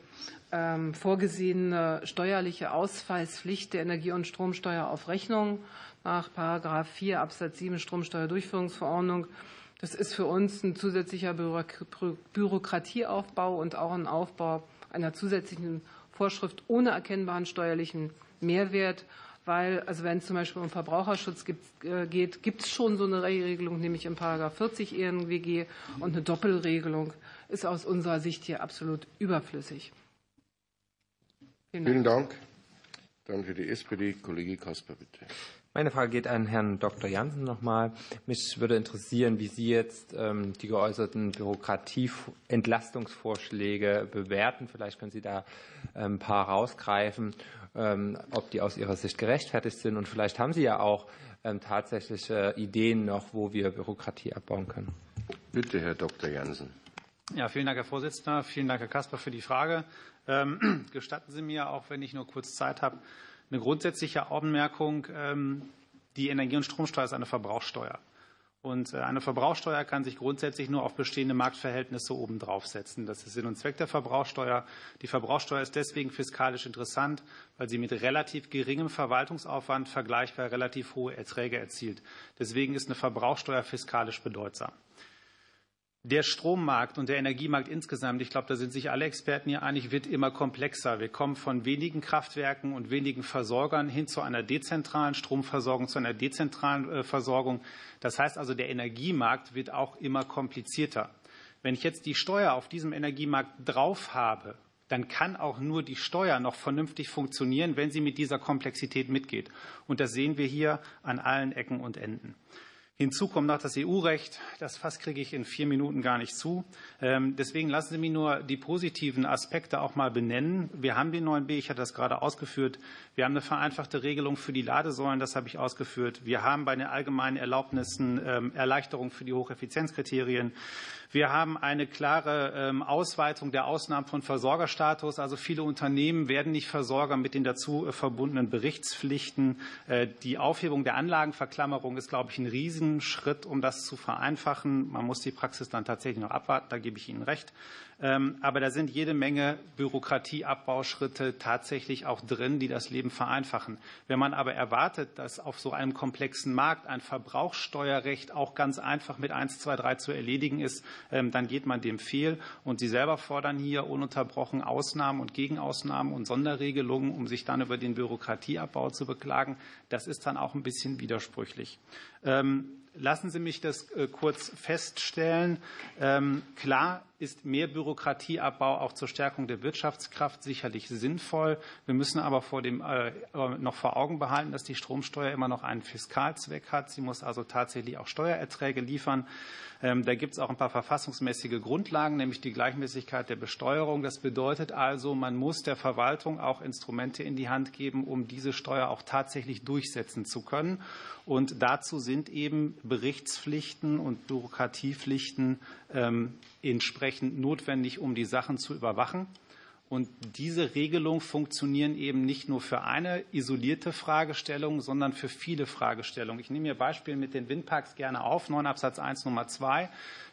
vorgesehene steuerliche Ausfallspflicht der Energie- und Stromsteuer auf Rechnung nach § 4 Absatz 7 Stromsteuerdurchführungsverordnung. Das ist für uns ein zusätzlicher Bürokratieaufbau und auch ein Aufbau einer zusätzlichen Vorschrift ohne erkennbaren steuerlichen Mehrwert. Weil, also wenn es zum Beispiel um Verbraucherschutz geht, gibt es schon so eine Regelung, nämlich im § 40 EnWG, und eine Doppelregelung ist aus unserer Sicht hier absolut überflüssig.
Vielen Dank. Dann für die SPD Kollege Caspar, bitte.
Meine Frage geht an Herrn Dr. Jansen nochmal. Mich würde interessieren, wie Sie jetzt die geäußerten Bürokratieentlastungsvorschläge bewerten. Vielleicht können Sie da ein paar rausgreifen, ob die aus Ihrer Sicht gerechtfertigt sind. Und vielleicht haben Sie ja auch tatsächliche Ideen noch, wo wir Bürokratie abbauen können.
Bitte, Herr Dr. Jansen.
Ja, vielen Dank, Herr Vorsitzender. Vielen Dank, Herr Caspar, für die Frage. Gestatten Sie mir, auch wenn ich nur kurz Zeit habe, eine grundsätzliche Anmerkung. Die Energie- und Stromsteuer ist eine Verbrauchssteuer. Und eine Verbrauchssteuer kann sich grundsätzlich nur auf bestehende Marktverhältnisse obendrauf setzen. Das ist Sinn und Zweck der Verbrauchssteuer. Die Verbrauchssteuer ist deswegen fiskalisch interessant, weil sie mit relativ geringem Verwaltungsaufwand vergleichbar relativ hohe Erträge erzielt. Deswegen ist eine Verbrauchssteuer fiskalisch bedeutsam. Der Strommarkt und der Energiemarkt insgesamt, ich glaube, da sind sich alle Experten hier einig, wird immer komplexer. Wir kommen von wenigen Kraftwerken und wenigen Versorgern hin zu einer dezentralen Stromversorgung, zu einer dezentralen Versorgung. Das heißt also, der Energiemarkt wird auch immer komplizierter. Wenn ich jetzt die Steuer auf diesem Energiemarkt drauf habe, dann kann auch nur die Steuer noch vernünftig funktionieren, wenn sie mit dieser Komplexität mitgeht. Und das sehen wir hier an allen Ecken und Enden. Hinzu kommt noch das EU-Recht. Das Fass kriege ich in 4 Minuten gar nicht zu. Deswegen lassen Sie mich nur die positiven Aspekte auch mal benennen. Wir haben den 9b, ich hatte das gerade ausgeführt. Wir haben eine vereinfachte Regelung für die Ladesäulen, das habe ich ausgeführt. Wir haben bei den allgemeinen Erlaubnissen Erleichterung für die Hocheffizienzkriterien. Wir haben eine klare Ausweitung der Ausnahmen von Versorgerstatus. Also viele Unternehmen werden nicht Versorger mit den dazu verbundenen Berichtspflichten. Die Aufhebung der Anlagenverklammerung ist, glaube ich, ein Riesenschritt, um das zu vereinfachen. Man muss die Praxis dann tatsächlich noch abwarten, da gebe ich Ihnen recht. Aber da sind jede Menge Bürokratieabbauschritte tatsächlich auch drin, die das Leben vereinfachen. Wenn man aber erwartet, dass auf so einem komplexen Markt ein Verbrauchssteuerrecht auch ganz einfach mit 1, 2, 3 zu erledigen ist, dann geht man dem fehl. Und Sie selber fordern hier ununterbrochen Ausnahmen und Gegenausnahmen und Sonderregelungen, um sich dann über den Bürokratieabbau zu beklagen. Das ist dann auch ein bisschen widersprüchlich. Lassen Sie mich das kurz feststellen. Klar ist mehr Bürokratieabbau auch zur Stärkung der Wirtschaftskraft sicherlich sinnvoll. Wir müssen aber noch vor Augen behalten, dass die Stromsteuer immer noch einen Fiskalzweck hat. Sie muss also tatsächlich auch Steuererträge liefern. Da gibt es auch ein paar verfassungsmäßige Grundlagen, nämlich die Gleichmäßigkeit der Besteuerung. Das bedeutet also, man muss der Verwaltung auch Instrumente in die Hand geben, um diese Steuer auch tatsächlich durchsetzen zu können. Und dazu sind eben Berichtspflichten und Bürokratiepflichten entsprechend notwendig, um die Sachen zu überwachen. Und diese Regelungen funktionieren eben nicht nur für eine isolierte Fragestellung, sondern für viele Fragestellungen. Ich nehme Ihr Beispiel mit den Windparks gerne auf, 9 Absatz 1 Nummer 2.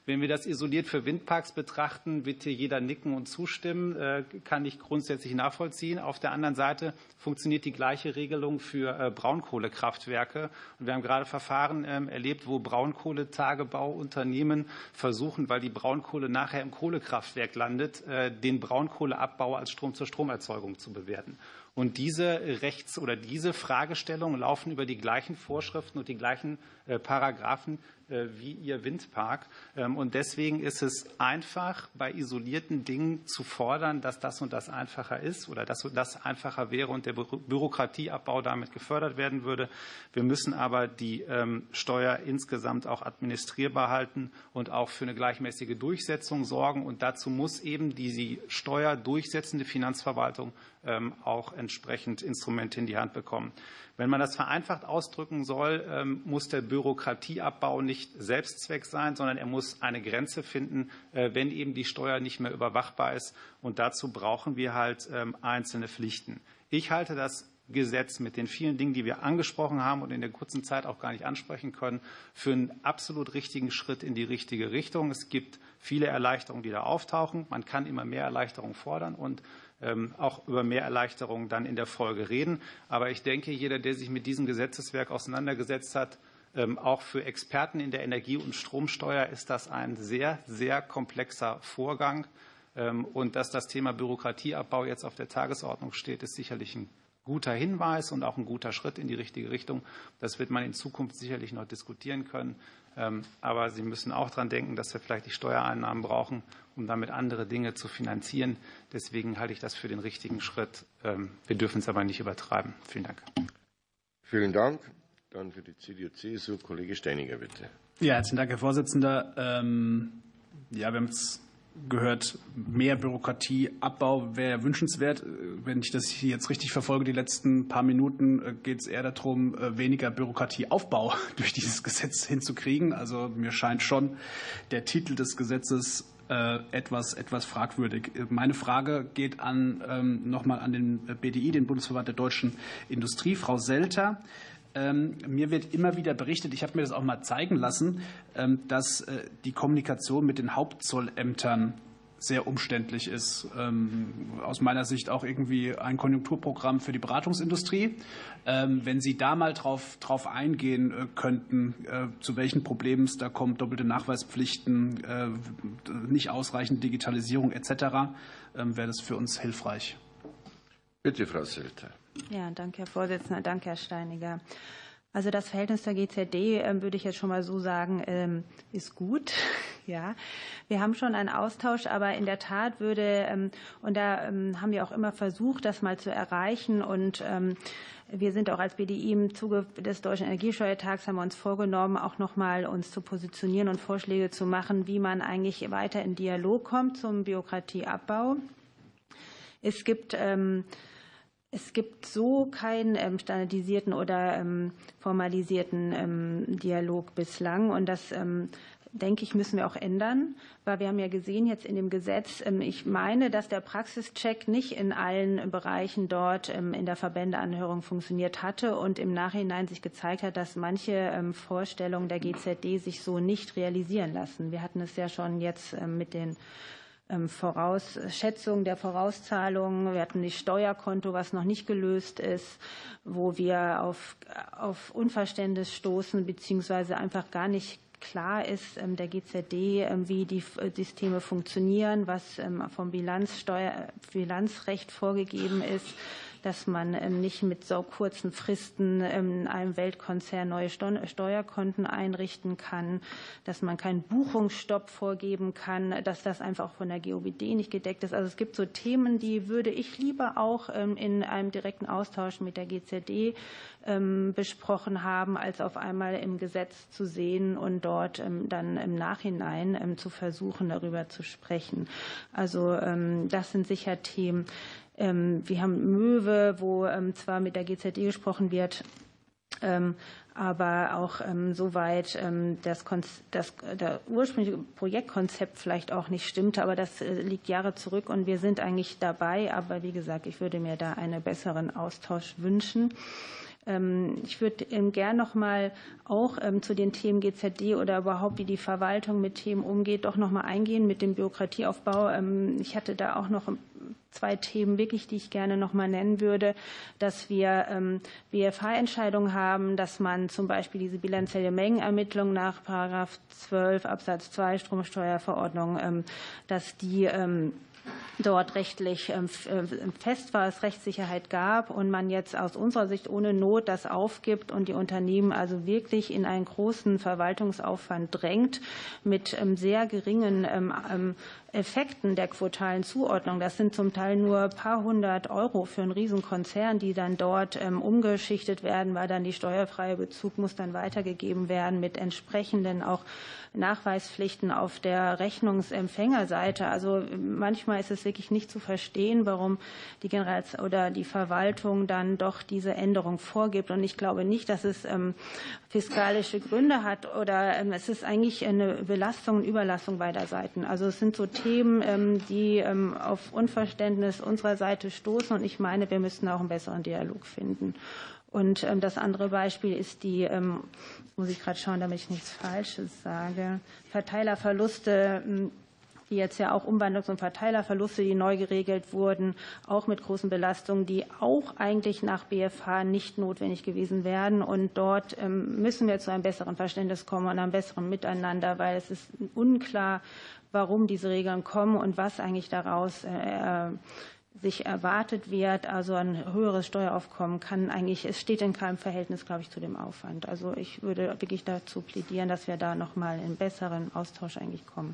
Wenn wir das isoliert für Windparks betrachten, wird hier jeder nicken und zustimmen, kann ich grundsätzlich nachvollziehen. Auf der anderen Seite funktioniert die gleiche Regelung für Braunkohlekraftwerke. Und wir haben gerade Verfahren erlebt, wo Braunkohletagebauunternehmen versuchen, weil die Braunkohle nachher im Kohlekraftwerk landet, den Braunkohleabbau als Strom zur Stromerzeugung zu bewerten. Und diese diese Fragestellungen laufen über die gleichen Vorschriften und die gleichen Paragraphen wie Ihr Windpark. Und deswegen ist es einfach, bei isolierten Dingen zu fordern, dass das und das einfacher ist oder dass das einfacher wäre und der Bürokratieabbau damit gefördert werden würde. Wir müssen aber die Steuer insgesamt auch administrierbar halten und auch für eine gleichmäßige Durchsetzung sorgen. Und dazu muss eben die Steuer durchsetzende Finanzverwaltung auch entsprechend Instrumente in die Hand bekommen. Wenn man das vereinfacht ausdrücken soll, muss der Bürokratieabbau nicht Selbstzweck sein, sondern er muss eine Grenze finden, wenn eben die Steuer nicht mehr überwachbar ist. Und dazu brauchen wir halt einzelne Pflichten. Ich halte das Gesetz mit den vielen Dingen, die wir angesprochen haben und in der kurzen Zeit auch gar nicht ansprechen können, für einen absolut richtigen Schritt in die richtige Richtung. Es gibt viele Erleichterungen, die da auftauchen. Man kann immer mehr Erleichterungen fordern und auch über mehr Erleichterungen dann in der Folge reden. Aber ich denke, jeder, der sich mit diesem Gesetzeswerk auseinandergesetzt hat, auch für Experten in der Energie- und Stromsteuer ist das ein sehr, sehr komplexer Vorgang. Und dass das Thema Bürokratieabbau jetzt auf der Tagesordnung steht, ist sicherlich ein guter Hinweis und auch ein guter Schritt in die richtige Richtung. Das wird man in Zukunft sicherlich noch diskutieren können. Aber Sie müssen auch daran denken, dass wir vielleicht die Steuereinnahmen brauchen, um damit andere Dinge zu finanzieren. Deswegen halte ich das für den richtigen Schritt. Wir dürfen es aber nicht übertreiben. Vielen Dank.
Vielen Dank. Dann für die CDU-CSU Kollege Steininger, bitte.
Ja, herzlichen Dank, Herr Vorsitzender. Wir haben es gehört, mehr Bürokratieabbau wäre wünschenswert. Wenn ich das hier jetzt richtig verfolge, die letzten paar Minuten, geht es eher darum, weniger Bürokratieaufbau durch dieses Gesetz hinzukriegen. Also mir scheint schon der Titel des Gesetzes etwas fragwürdig. Meine Frage geht nochmal an den BDI, den Bundesverband der deutschen Industrie. Frau Selter, mir wird immer wieder berichtet, ich habe mir das auch mal zeigen lassen, dass die Kommunikation mit den Hauptzollämtern sehr umständlich ist. Aus meiner Sicht auch irgendwie ein Konjunkturprogramm für die Beratungsindustrie. Wenn Sie da mal drauf eingehen könnten, zu welchen Problemen es da kommt, doppelte Nachweispflichten, nicht ausreichende Digitalisierung etc., wäre das für uns hilfreich.
Bitte, Frau Selter.
Ja, danke, Herr Vorsitzender. Danke, Herr Steiniger. Also das Verhältnis der GZD, würde ich jetzt schon mal so sagen, ist gut. Ja, wir haben schon einen Austausch, aber in der Tat würde, und da haben wir auch immer versucht, das mal zu erreichen. Und wir sind auch als BDI im Zuge des Deutschen Energiesteuertags, haben wir uns vorgenommen, auch noch mal uns zu positionieren und Vorschläge zu machen, wie man eigentlich weiter in Dialog kommt zum Bürokratieabbau. Es gibt so keinen standardisierten oder formalisierten Dialog bislang. Und das, denke ich, müssen wir auch ändern, weil wir haben ja gesehen jetzt in dem Gesetz, ich meine, dass der Praxischeck nicht in allen Bereichen dort in der Verbändeanhörung funktioniert hatte und im Nachhinein sich gezeigt hat, dass manche Vorstellungen der GZD sich so nicht realisieren lassen. Wir hatten es ja schon jetzt mit den Vorausschätzung der Vorauszahlungen. Wir hatten das Steuerkonto, was noch nicht gelöst ist, wo wir auf Unverständnis stoßen, beziehungsweise einfach gar nicht klar ist der GZD, wie die Systeme funktionieren, was vom Bilanzrecht vorgegeben ist, dass man nicht mit so kurzen Fristen in einem Weltkonzern neue Steuerkonten einrichten kann, dass man keinen Buchungsstopp vorgeben kann, dass das einfach auch von der GOBD nicht gedeckt ist. Also es gibt so Themen, die würde ich lieber auch in einem direkten Austausch mit der GZD besprochen haben, als auf einmal im Gesetz zu sehen und dort dann im Nachhinein zu versuchen, darüber zu sprechen. Also das sind sicher Themen. Wir haben Möwe, wo zwar mit der GZD gesprochen wird, aber auch soweit das ursprüngliche Projektkonzept vielleicht auch nicht stimmte, aber das liegt Jahre zurück und wir sind eigentlich dabei. Aber wie gesagt, ich würde mir da einen besseren Austausch wünschen. Ich würde gern noch mal auch zu den Themen GZD oder überhaupt, wie die Verwaltung mit Themen umgeht, doch noch mal eingehen mit dem Bürokratieaufbau. Ich hatte da auch noch 2 Themen wirklich, die ich gerne noch mal nennen würde, dass wir BFH-Entscheidungen haben, dass man zum Beispiel diese bilanzielle Mengenermittlung nach § 12 Absatz 2 Stromsteuerverordnung, dass die dort rechtlich fest war, es Rechtssicherheit gab und man jetzt aus unserer Sicht ohne Not das aufgibt und die Unternehmen also wirklich in einen großen Verwaltungsaufwand drängt mit sehr geringen Effekten der quotalen Zuordnung. Das sind zum Teil nur ein paar hundert Euro für einen Riesenkonzern, die dann dort umgeschichtet werden, weil dann die steuerfreie Bezug muss dann weitergegeben werden mit entsprechenden auch Nachweispflichten auf der Rechnungsempfängerseite. Also manchmal ist es wirklich nicht zu verstehen, warum die die Verwaltung dann doch diese Änderung vorgibt. Und ich glaube nicht, dass es fiskalische Gründe hat oder es ist eigentlich eine Belastung und Überlastung beider Seiten. Also es sind so Themen, die auf Unverständnis unserer Seite stoßen. Und ich meine, wir müssten auch einen besseren Dialog finden. Und das andere Beispiel ist die, muss ich gerade schauen, damit ich nichts Falsches sage, Verteilerverluste, die jetzt ja auch Umwandlungs- und Verteilerverluste, die neu geregelt wurden, auch mit großen Belastungen, die auch eigentlich nach BFH nicht notwendig gewesen wären. Und dort müssen wir zu einem besseren Verständnis kommen und einem besseren Miteinander, weil es ist unklar, warum diese Regeln kommen und was eigentlich daraus sich erwartet wird. Also ein höheres Steueraufkommen es steht in keinem Verhältnis, glaube ich, zu dem Aufwand. Also ich würde wirklich dazu plädieren, dass wir da noch mal in einen besseren Austausch eigentlich kommen.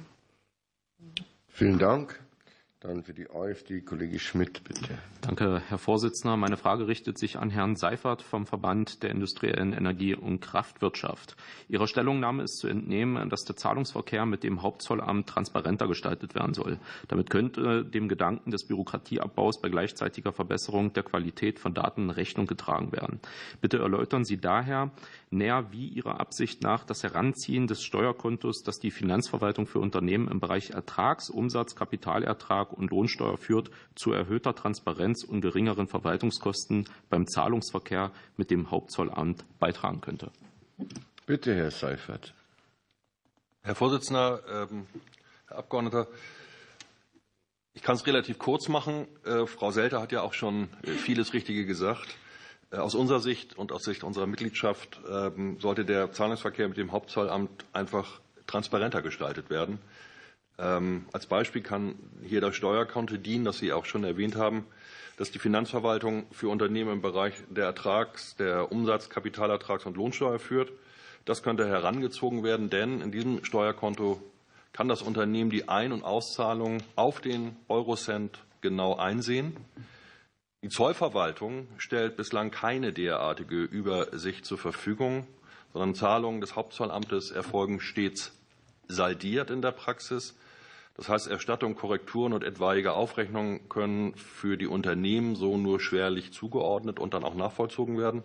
Vielen Dank. Dann für die AfD Kollege Schmidt, bitte.
Danke, Herr Vorsitzender. Meine Frage richtet sich an Herrn Seifert vom Verband der industriellen Energie- und Kraftwirtschaft. Ihrer Stellungnahme ist zu entnehmen, dass der Zahlungsverkehr mit dem Hauptzollamt transparenter gestaltet werden soll. Damit könnte dem Gedanken des Bürokratieabbaus bei gleichzeitiger Verbesserung der Qualität von Daten Rechnung getragen werden. Bitte erläutern Sie daher näher, wie Ihrer Absicht nach das Heranziehen des Steuerkontos, das die Finanzverwaltung für Unternehmen im Bereich Ertrags-, Umsatz-, Kapitalertrag und Lohnsteuer führt, zu erhöhter Transparenz und geringeren Verwaltungskosten beim Zahlungsverkehr mit dem Hauptzollamt beitragen könnte.
Bitte, Herr Seifert.
Herr Vorsitzender, Herr Abgeordneter, ich kann es relativ kurz machen. Frau Selter hat ja auch schon vieles Richtige gesagt. Aus unserer Sicht und aus Sicht unserer Mitgliedschaft sollte der Zahlungsverkehr mit dem Hauptzollamt einfach transparenter gestaltet werden. Als Beispiel kann hier das Steuerkonto dienen, das Sie auch schon erwähnt haben, dass die Finanzverwaltung für Unternehmen im Bereich der der Umsatz-, Kapitalertrags- und Lohnsteuer führt. Das könnte herangezogen werden, denn in diesem Steuerkonto kann das Unternehmen die Ein- und Auszahlung auf den Eurocent genau einsehen. Die Zollverwaltung stellt bislang keine derartige Übersicht zur Verfügung, sondern Zahlungen des Hauptzollamtes erfolgen stets saldiert in der Praxis. Das heißt, Erstattung, Korrekturen und etwaige Aufrechnungen können für die Unternehmen so nur schwerlich zugeordnet und dann auch nachvollzogen werden.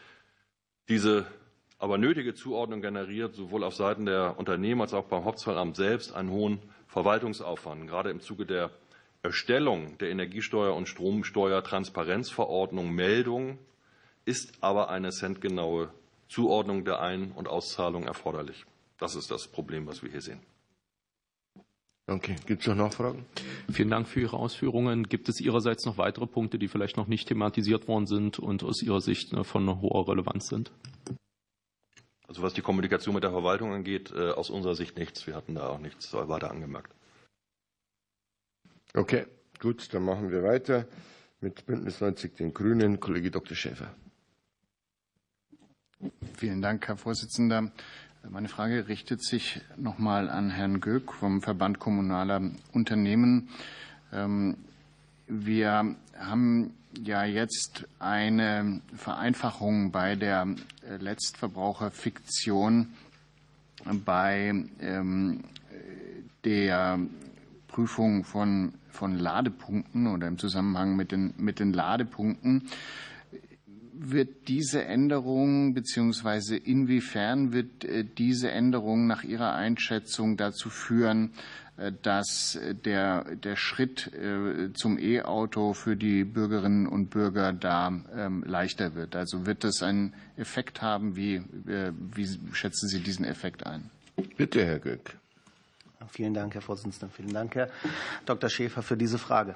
Diese aber nötige Zuordnung generiert sowohl auf Seiten der Unternehmen als auch beim Hauptzollamt selbst einen hohen Verwaltungsaufwand. Gerade im Zuge der Erstellung der Energiesteuer- und Stromsteuer-Transparenzverordnung Meldung ist aber eine centgenaue Zuordnung der Ein- und Auszahlung erforderlich. Das ist das Problem, was wir hier sehen.
Danke. Gibt es noch Nachfragen?
Vielen Dank für Ihre Ausführungen. Gibt es Ihrerseits noch weitere Punkte, die vielleicht noch nicht thematisiert worden sind und aus Ihrer Sicht von hoher Relevanz sind?
Also was die Kommunikation mit der Verwaltung angeht, aus unserer Sicht nichts. Wir hatten da auch nichts weiter angemerkt.
Okay, gut, dann machen wir weiter mit Bündnis 90 den Grünen. Kollege Dr. Schäfer.
Vielen Dank, Herr Vorsitzender. Meine Frage richtet sich noch mal an Herrn Göck vom Verband Kommunaler Unternehmen. Wir haben ja jetzt eine Vereinfachung bei der Letztverbraucherfiktion bei der Prüfung von Ladepunkten oder im Zusammenhang mit den Ladepunkten. wird diese Änderung beziehungsweise inwiefern wird diese Änderung nach Ihrer Einschätzung dazu führen, dass der Schritt zum E-Auto für die Bürgerinnen und Bürger da leichter wird? Also wird das einen Effekt haben? Wie schätzen Sie diesen Effekt ein?
Bitte, Herr Göck.
Vielen Dank, Herr Vorsitzender. Vielen Dank, Herr Dr. Schäfer, für diese Frage.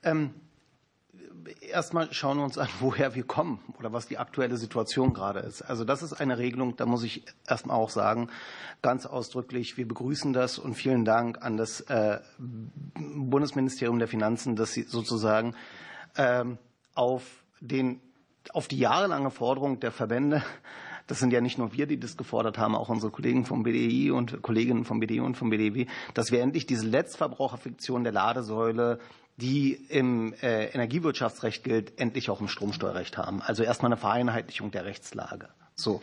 Erstmal schauen wir uns an, woher wir kommen oder was die aktuelle Situation gerade ist. Also das ist eine Regelung, da muss ich erstmal auch sagen, ganz ausdrücklich, wir begrüßen das und vielen Dank an das Bundesministerium der Finanzen, dass Sie sozusagen auf die jahrelange Forderung der Verbände, das sind ja nicht nur wir, die das gefordert haben, auch unsere Kollegen vom BDI und Kolleginnen vom BDI und vom BDW, dass wir endlich diese Letztverbraucherfiktion der Ladesäule, die im Energiewirtschaftsrecht gilt, endlich auch im Stromsteuerrecht haben. Also erstmal eine Vereinheitlichung der Rechtslage. So.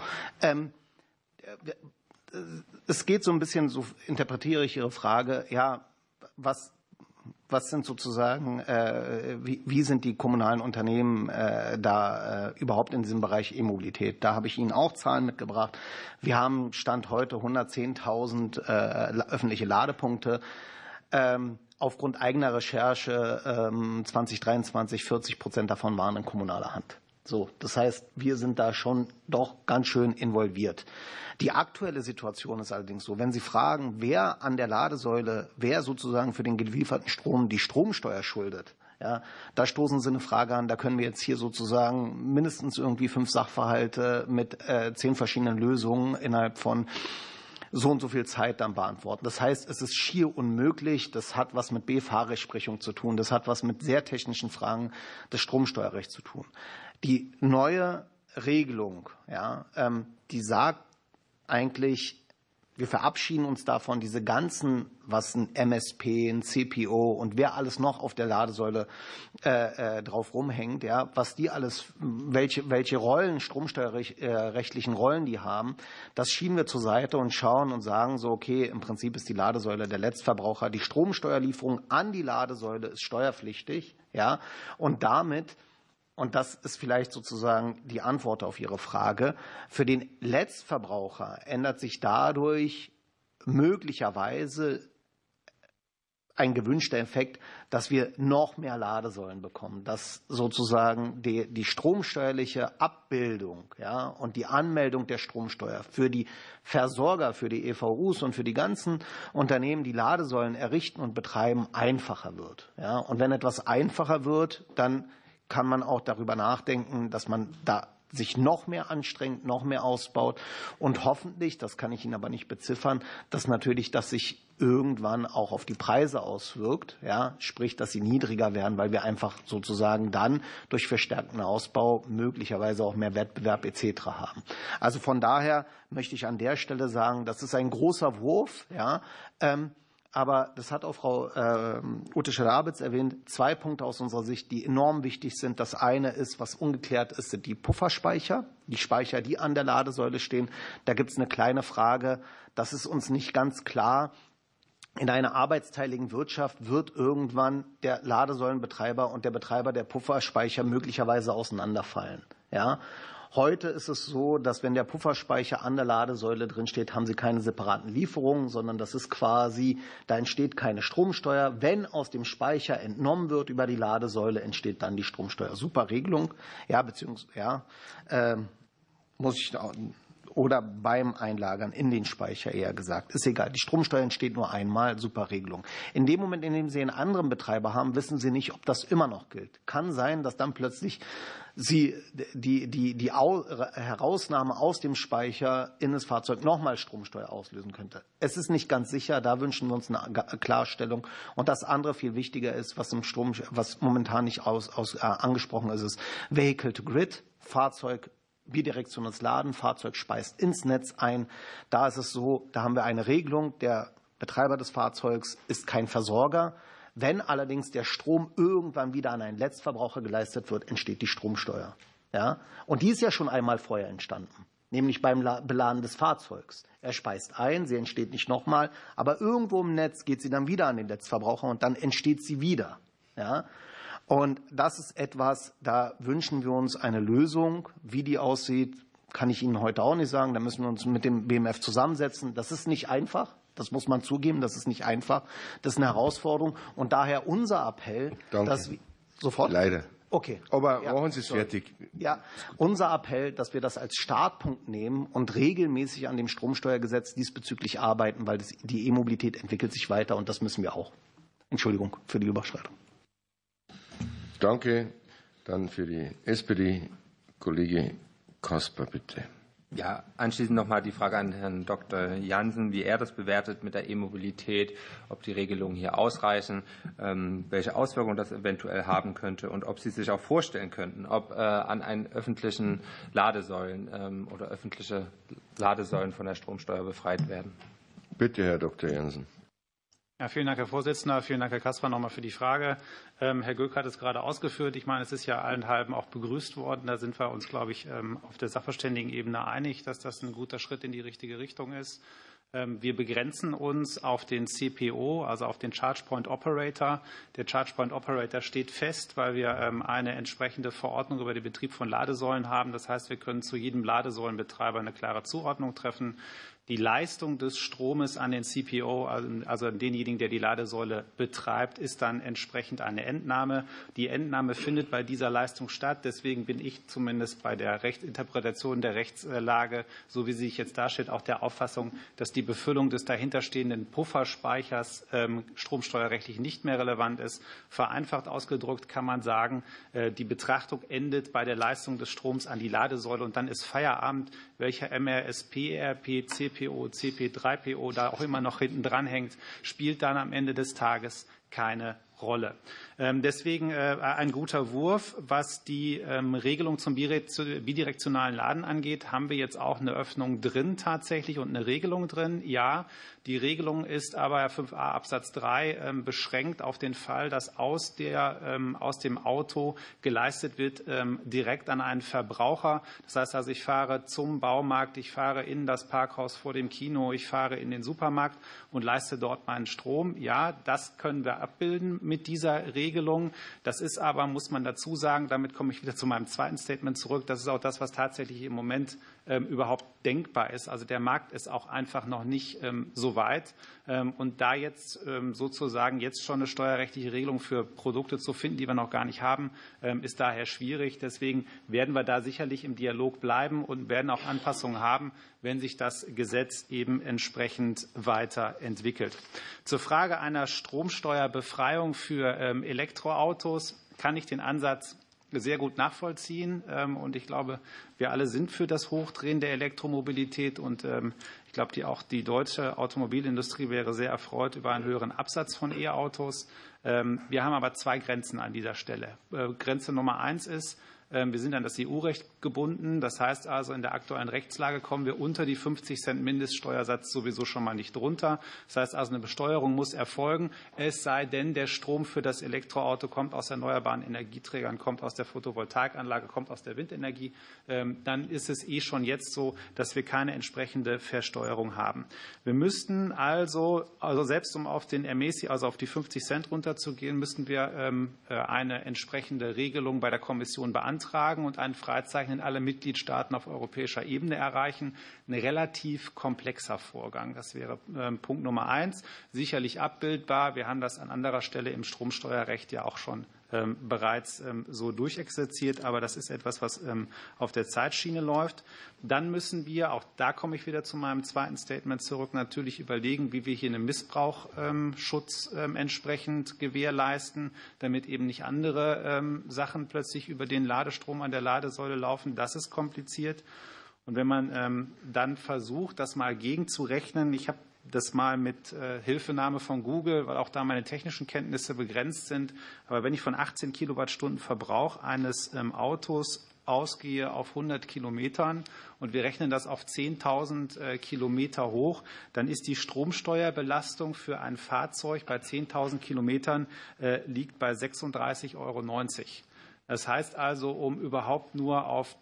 Es geht so ein bisschen, so interpretiere ich Ihre Frage, ja, was sind sozusagen, wie sind die kommunalen Unternehmen da überhaupt in diesem Bereich E-Mobilität? Da habe ich Ihnen auch Zahlen mitgebracht. Wir haben Stand heute 110.000 öffentliche Ladepunkte. Aufgrund eigener Recherche 2023 40% davon waren in kommunaler Hand. So, das heißt, wir sind da schon doch ganz schön involviert. Die aktuelle Situation ist allerdings so, wenn Sie fragen, wer an der Ladesäule, wer sozusagen für den gelieferten Strom die Stromsteuer schuldet, ja, da stoßen Sie eine Frage an, da können wir jetzt hier sozusagen mindestens irgendwie 5 Sachverhalte mit 10 verschiedenen Lösungen innerhalb von so und so viel Zeit dann beantworten. Das heißt, es ist schier unmöglich. Das hat was mit BFH-Rechtsprechung zu tun. Das hat was mit sehr technischen Fragen des Stromsteuerrechts zu tun. Die neue Regelung, ja, die sagt eigentlich, wir verabschieden uns davon, diese ganzen, was ein MSP, ein CPO und wer alles noch auf der Ladesäule drauf rumhängt, ja, was die alles, welche Rollen, stromsteuerrechtlichen Rollen die haben, das schieben wir zur Seite und schauen und sagen so, okay, im Prinzip ist die Ladesäule der Letztverbraucher, die Stromsteuerlieferung an die Ladesäule ist steuerpflichtig, ja, und damit, und das ist vielleicht sozusagen die Antwort auf Ihre Frage, für den Letztverbraucher ändert sich dadurch möglicherweise ein gewünschter Effekt, dass wir noch mehr Ladesäulen bekommen, dass sozusagen die stromsteuerliche Abbildung, ja, und die Anmeldung der Stromsteuer für die Versorger, für die EVUs und für die ganzen Unternehmen, die Ladesäulen errichten und betreiben, einfacher wird. Ja. Und wenn etwas einfacher wird, dann kann man auch darüber nachdenken, dass man da sich noch mehr anstrengt, noch mehr ausbaut und hoffentlich, das kann ich Ihnen aber nicht beziffern, dass natürlich das sich irgendwann auch auf die Preise auswirkt, ja, sprich, dass sie niedriger werden, weil wir einfach sozusagen dann durch verstärkten Ausbau möglicherweise auch mehr Wettbewerb etc. haben. Also von daher möchte ich an der Stelle sagen, das ist ein großer Wurf, ja, aber das hat auch Frau Ute Schel-Rabitz erwähnt. 2 Punkte aus unserer Sicht, die enorm wichtig sind. Das eine ist, was ungeklärt ist, sind die Pufferspeicher, die Speicher, die an der Ladesäule stehen. Da gibt es eine kleine Frage. Das ist uns nicht ganz klar. In einer arbeitsteiligen Wirtschaft wird irgendwann der Ladesäulenbetreiber und der Betreiber der Pufferspeicher möglicherweise auseinanderfallen. Ja. Heute ist es so, dass wenn der Pufferspeicher an der Ladesäule drin steht, haben Sie keine separaten Lieferungen, sondern das ist quasi, da entsteht keine Stromsteuer. Wenn aus dem Speicher entnommen wird über die Ladesäule, entsteht dann die Stromsteuer. Super Regelung, ja, beziehungsweise, ja, muss ich oder beim Einlagern in den Speicher eher gesagt. Ist egal, die Stromsteuer entsteht nur einmal, super Regelung. In dem Moment, in dem Sie einen anderen Betreiber haben, wissen Sie nicht, ob das immer noch gilt. Kann sein, dass dann plötzlich Sie die Herausnahme aus dem Speicher in das Fahrzeug nochmal Stromsteuer auslösen könnte. Es ist nicht ganz sicher, da wünschen wir uns eine Klarstellung. Und das andere viel wichtiger ist, was momentan nicht angesprochen ist Vehicle to Grid, Fahrzeug bidirektionales Laden, Fahrzeug speist ins Netz ein. Da ist es so, da haben wir eine Regelung, der Betreiber des Fahrzeugs ist kein Versorger. Wenn allerdings der Strom irgendwann wieder an einen Letztverbraucher geleistet wird, entsteht die Stromsteuer. Ja? Und die ist ja schon einmal vorher entstanden, nämlich beim Beladen des Fahrzeugs. Er speist ein, sie entsteht nicht nochmal, aber irgendwo im Netz geht sie dann wieder an den Letztverbraucher und dann entsteht sie wieder. Ja? Und das ist etwas, da wünschen wir uns eine Lösung. Wie die aussieht, kann ich Ihnen heute auch nicht sagen. Da müssen wir uns mit dem BMF zusammensetzen. Das ist nicht einfach. Das muss man zugeben. Das ist nicht einfach. Das ist eine Herausforderung. Und daher unser Appell, dass wir sofort.
Leider.
Okay.
Aber machen Sie es fertig.
Ja, unser Appell, dass wir das als Startpunkt nehmen und regelmäßig an dem Stromsteuergesetz diesbezüglich arbeiten, weil die E-Mobilität entwickelt sich weiter und das müssen wir auch. Entschuldigung für die Überschreitung.
Danke. Dann für die SPD Kollege Caspar, bitte.
Ja, anschließend noch mal die Frage an Herrn Dr. Jansen, wie er das bewertet mit der E-Mobilität, ob die Regelungen hier ausreichen, welche Auswirkungen das eventuell haben könnte und ob Sie sich auch vorstellen könnten, ob an einen öffentlichen Ladesäulen oder öffentliche Ladesäulen von der Stromsteuer befreit werden.
Bitte, Herr Dr. Jansen.
Ja, vielen Dank, Herr Vorsitzender. Vielen Dank, Herr Caspar, nochmal für die Frage. Herr Göck hat es gerade ausgeführt. Ich meine, es ist ja allenthalben auch begrüßt worden. Da sind wir uns, glaube ich, auf der Sachverständigenebene einig, dass das ein guter Schritt in die richtige Richtung ist. Wir begrenzen uns auf den CPO, also auf den Charge Point Operator. Der Charge Point Operator steht fest, weil wir eine entsprechende Verordnung über den Betrieb von Ladesäulen haben. Das heißt, wir können zu jedem Ladesäulenbetreiber eine klare Zuordnung treffen. Die Leistung des Stromes an den CPO, also an denjenigen, der die Ladesäule betreibt, ist dann entsprechend eine Entnahme. Die Entnahme findet bei dieser Leistung statt. Deswegen bin ich zumindest bei der Interpretation der Rechtslage, so wie sie sich jetzt darstellt, auch der Auffassung, dass die Befüllung des dahinterstehenden Pufferspeichers stromsteuerrechtlich nicht mehr relevant ist. Vereinfacht ausgedrückt kann man sagen, die Betrachtung endet bei der Leistung des Stroms an die Ladesäule und dann ist Feierabend, welcher MRSP, ERP, CPO, CP3PO da auch immer noch hinten dran hängt, spielt dann am Ende des Tages keine Rolle. Deswegen ein guter Wurf. Was die Regelung zum bidirektionalen Laden angeht, haben wir jetzt auch eine Öffnung drin tatsächlich und eine Regelung drin. Ja, die Regelung ist aber 5a Absatz 3 beschränkt auf den Fall, dass aus dem Auto geleistet wird direkt an einen Verbraucher. Das heißt also, ich fahre zum Baumarkt, ich fahre in das Parkhaus vor dem Kino, ich fahre in den Supermarkt und leiste dort meinen Strom. Ja, das können wir abbilden mit dieser Regelung. Das ist aber, muss man dazu sagen, damit komme ich wieder zu meinem zweiten Statement zurück, das ist auch das, was tatsächlich im Moment überhaupt denkbar ist. Also der Markt ist auch einfach noch nicht so weit. Und da jetzt sozusagen jetzt schon eine steuerrechtliche Regelung für Produkte zu finden, die wir noch gar nicht haben, ist daher schwierig. Deswegen werden wir da sicherlich im Dialog bleiben und werden auch Anpassungen haben, wenn sich das Gesetz eben entsprechend weiterentwickelt. Zur Frage einer Stromsteuerbefreiung für Elektroautos kann ich den Ansatz sehr gut nachvollziehen. Und ich glaube, wir alle sind für das Hochdrehen der Elektromobilität. Und ich glaube, auch die deutsche Automobilindustrie wäre sehr erfreut über einen höheren Absatz von E-Autos. Wir haben aber zwei Grenzen an dieser Stelle. Grenze Nummer 1 ist, wir sind an das EU-Recht gebunden. Das heißt also, in der aktuellen Rechtslage kommen wir unter die 50 Cent Mindeststeuersatz sowieso schon mal nicht drunter. Das heißt also, eine Besteuerung muss erfolgen, es sei denn, der Strom für das Elektroauto kommt aus erneuerbaren Energieträgern, kommt aus der Photovoltaikanlage, kommt aus der Windenergie. Dann ist es schon jetzt so, dass wir keine entsprechende Versteuerung haben. Wir müssten also selbst um auf den Ermessi, also auf die 50 Cent runterzugehen, müssten wir eine entsprechende Regelung bei der Kommission beantragen und ein Freizeichnen in alle Mitgliedstaaten auf europäischer Ebene erreichen. Ein relativ komplexer Vorgang. Das wäre Punkt Nummer 1. Sicherlich abbildbar. Wir haben das an anderer Stelle im Stromsteuerrecht ja auch schon bereits so durchexerziert, aber das ist etwas, was auf der Zeitschiene läuft. Dann müssen wir, auch da komme ich wieder zu meinem zweiten Statement zurück, natürlich überlegen, wie wir hier einen Missbrauchsschutz entsprechend gewährleisten, damit eben nicht andere Sachen plötzlich über den Ladestrom an der Ladesäule laufen. Das ist kompliziert. Und wenn man dann versucht, das mal gegenzurechnen, ich habe das mal mit Hilfenahme von Google, weil auch da meine technischen Kenntnisse begrenzt sind. Aber wenn ich von 18 Kilowattstunden Verbrauch eines Autos ausgehe auf 100 Kilometern und wir rechnen das auf 10.000 Kilometer hoch, dann ist die Stromsteuerbelastung für ein Fahrzeug bei 10.000 Kilometern liegt bei 36,90 €. Das heißt also, um überhaupt nur auf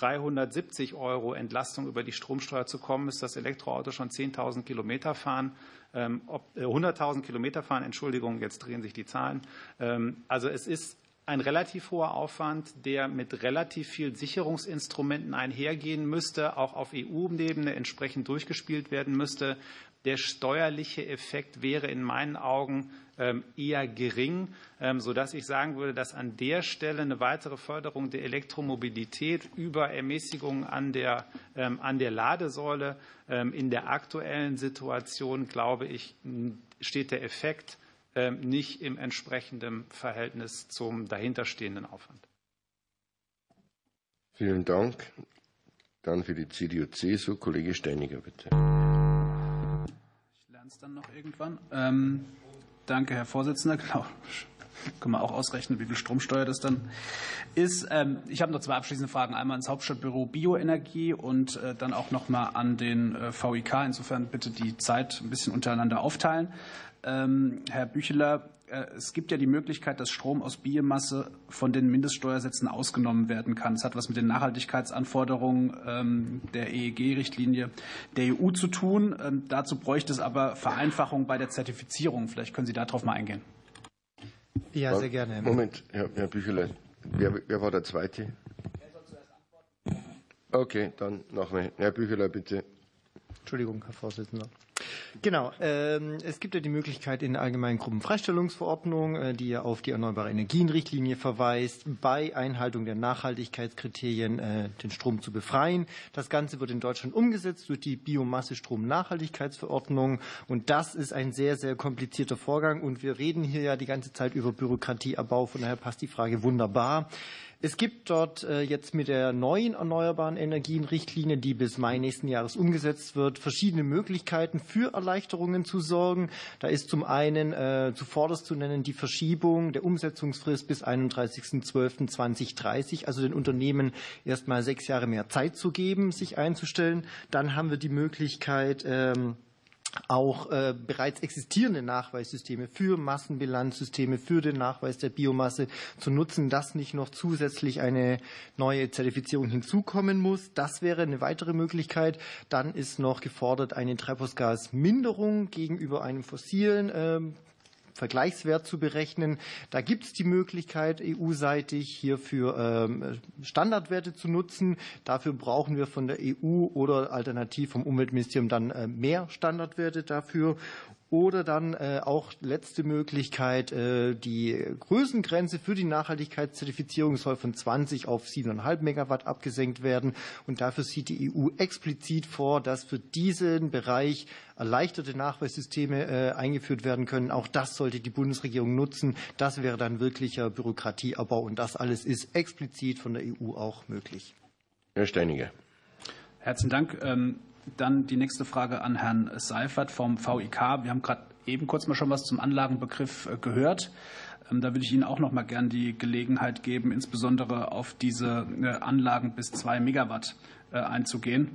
370 € Entlastung über die Stromsteuer zu kommen, müsste das Elektroauto schon 10.000 Kilometer fahren, 100.000 Kilometer fahren, Entschuldigung, jetzt drehen sich die Zahlen. Also es ist ein relativ hoher Aufwand, der mit relativ vielen Sicherungsinstrumenten einhergehen müsste, auch auf EU-Ebene entsprechend durchgespielt werden müsste. Der steuerliche Effekt wäre in meinen Augen eher gering, sodass ich sagen würde, dass an der Stelle eine weitere Förderung der Elektromobilität über Ermäßigungen an der Ladesäule in der aktuellen Situation, glaube ich, steht der Effekt nicht im entsprechenden Verhältnis zum dahinterstehenden Aufwand.
Vielen Dank. Dann für die CDU-CSU, Kollege Steiniger, bitte.
Ich lerne es dann noch irgendwann. Danke, Herr Vorsitzender. Genau. Können wir auch ausrechnen, wie viel Stromsteuer das dann ist. Ich habe noch zwei abschließende Fragen. Einmal ans Hauptstadtbüro Bioenergie und dann auch noch mal an den VIK. Insofern bitte die Zeit ein bisschen untereinander aufteilen. Herr Bücheler, es gibt ja die Möglichkeit, dass Strom aus Biomasse von den Mindeststeuersätzen ausgenommen werden kann. Das hat was mit den Nachhaltigkeitsanforderungen der EEG-Richtlinie der EU zu tun. Dazu bräuchte es aber Vereinfachung bei der Zertifizierung. Vielleicht können Sie darauf mal eingehen.
Ja, sehr gerne.
Moment, Herr Bücheler. Wer war der Zweite? Okay, dann nachher. Herr Bücheler, bitte.
Entschuldigung, Herr Vorsitzender. Genau. Es gibt ja die Möglichkeit in der allgemeinen Gruppenfreistellungsverordnung, die ja auf die Erneuerbare Energien-Richtlinie verweist, bei Einhaltung der Nachhaltigkeitskriterien den Strom zu befreien. Das Ganze wird in Deutschland umgesetzt durch die Biomasse-Strom-Nachhaltigkeitsverordnung. Und das ist ein sehr, sehr komplizierter Vorgang. Und wir reden hier ja die ganze Zeit über Bürokratieabbau. Von daher passt die Frage wunderbar. Es gibt dort jetzt mit der neuen Erneuerbaren Energien-Richtlinie, die bis Mai nächsten Jahres umgesetzt wird, verschiedene Möglichkeiten für Erleichterungen zu sorgen. Da ist zum einen zuvorderst zu nennen die Verschiebung der Umsetzungsfrist bis 31.12.2030, also den Unternehmen erst mal 6 Jahre mehr Zeit zu geben, sich einzustellen. Dann haben wir die Möglichkeit, auch bereits existierende Nachweissysteme für Massenbilanzsysteme, für den Nachweis der Biomasse zu nutzen, dass nicht noch zusätzlich eine neue Zertifizierung hinzukommen muss. Das wäre eine weitere Möglichkeit. Dann ist noch gefordert eine Treibhausgasminderung gegenüber einem fossilen Vergleichswert zu berechnen. Da gibt es die Möglichkeit, EU-seitig hierfür Standardwerte zu nutzen. Dafür brauchen wir von der EU oder alternativ vom Umweltministerium dann mehr Standardwerte dafür. Oder dann auch letzte Möglichkeit, die Größengrenze für die Nachhaltigkeitszertifizierung soll von 20 auf 7,5 Megawatt abgesenkt werden. Und dafür sieht die EU explizit vor, dass für diesen Bereich erleichterte Nachweissysteme eingeführt werden können. Auch das sollte die Bundesregierung nutzen. Das wäre dann wirklicher Bürokratieabbau. Und das alles ist explizit von der EU auch möglich.
Herr Steiniger.
Herzlichen Dank. Dann die nächste Frage an Herrn Seifert vom VIK. Wir haben gerade eben kurz mal schon was zum Anlagenbegriff gehört. Da würde ich Ihnen auch noch mal gern die Gelegenheit geben, insbesondere auf diese Anlagen bis 2 Megawatt einzugehen,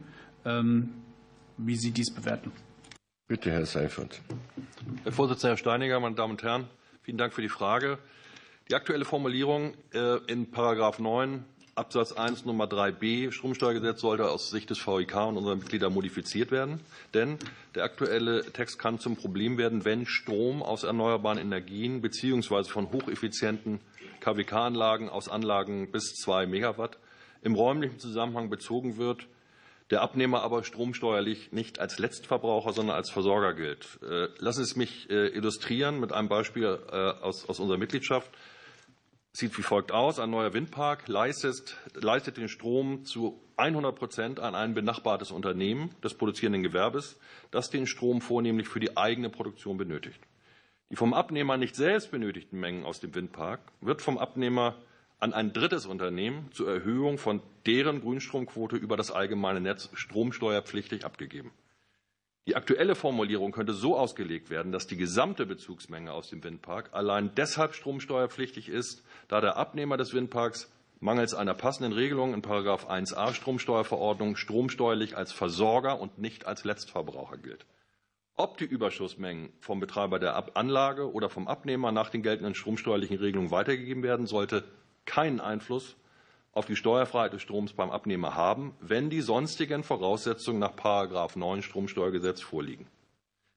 wie Sie dies bewerten.
Bitte, Herr Seifert.
Herr Vorsitzender, Herr Steiniger, meine Damen und Herren, vielen Dank für die Frage. Die aktuelle Formulierung in § 9 Absatz 1 Nummer 3b Stromsteuergesetz sollte aus Sicht des VIK und unserer Mitglieder modifiziert werden. Denn der aktuelle Text kann zum Problem werden, wenn Strom aus erneuerbaren Energien bzw. von hocheffizienten KWK-Anlagen aus Anlagen bis 2 Megawatt im räumlichen Zusammenhang bezogen wird, der Abnehmer aber stromsteuerlich nicht als Letztverbraucher, sondern als Versorger gilt. Lassen Sie es mich illustrieren mit einem Beispiel aus unserer Mitgliedschaft. Sieht wie folgt aus. Ein neuer Windpark leistet den Strom zu 100% an ein benachbartes Unternehmen des produzierenden Gewerbes, das den Strom vornehmlich für die eigene Produktion benötigt. Die vom Abnehmer nicht selbst benötigten Mengen aus dem Windpark wird vom Abnehmer an ein drittes Unternehmen zur Erhöhung von deren Grünstromquote über das allgemeine Netz stromsteuerpflichtig abgegeben. Die aktuelle Formulierung könnte so ausgelegt werden, dass die gesamte Bezugsmenge aus dem Windpark allein deshalb stromsteuerpflichtig ist, da der Abnehmer des Windparks mangels einer passenden Regelung in § 1a Stromsteuerverordnung stromsteuerlich als Versorger und nicht als Letztverbraucher gilt. Ob die Überschussmengen vom Betreiber der Anlage oder vom Abnehmer nach den geltenden stromsteuerlichen Regelungen weitergegeben werden, sollte keinen Einfluss auf die Steuerfreiheit des Stroms beim Abnehmer haben, wenn die sonstigen Voraussetzungen nach § 9 Stromsteuergesetz vorliegen.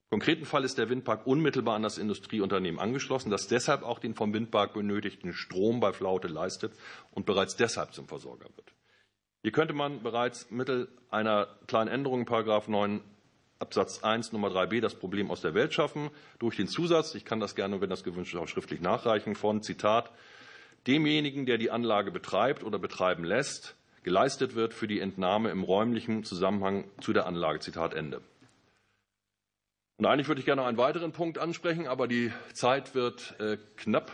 Im konkreten Fall ist der Windpark unmittelbar an das Industrieunternehmen angeschlossen, das deshalb auch den vom Windpark benötigten Strom bei Flaute leistet und bereits deshalb zum Versorger wird. Hier könnte man bereits mittels einer kleinen Änderung in § 9 Absatz 1 Nummer 3b das Problem aus der Welt schaffen, durch den Zusatz, ich kann das gerne, wenn das gewünscht ist, auch schriftlich nachreichen, von, Zitat, demjenigen, der die Anlage betreibt oder betreiben lässt, geleistet wird für die Entnahme im räumlichen Zusammenhang zu der Anlage. Zitat Ende. Und eigentlich würde ich gerne noch einen weiteren Punkt ansprechen, aber die Zeit wird knapp.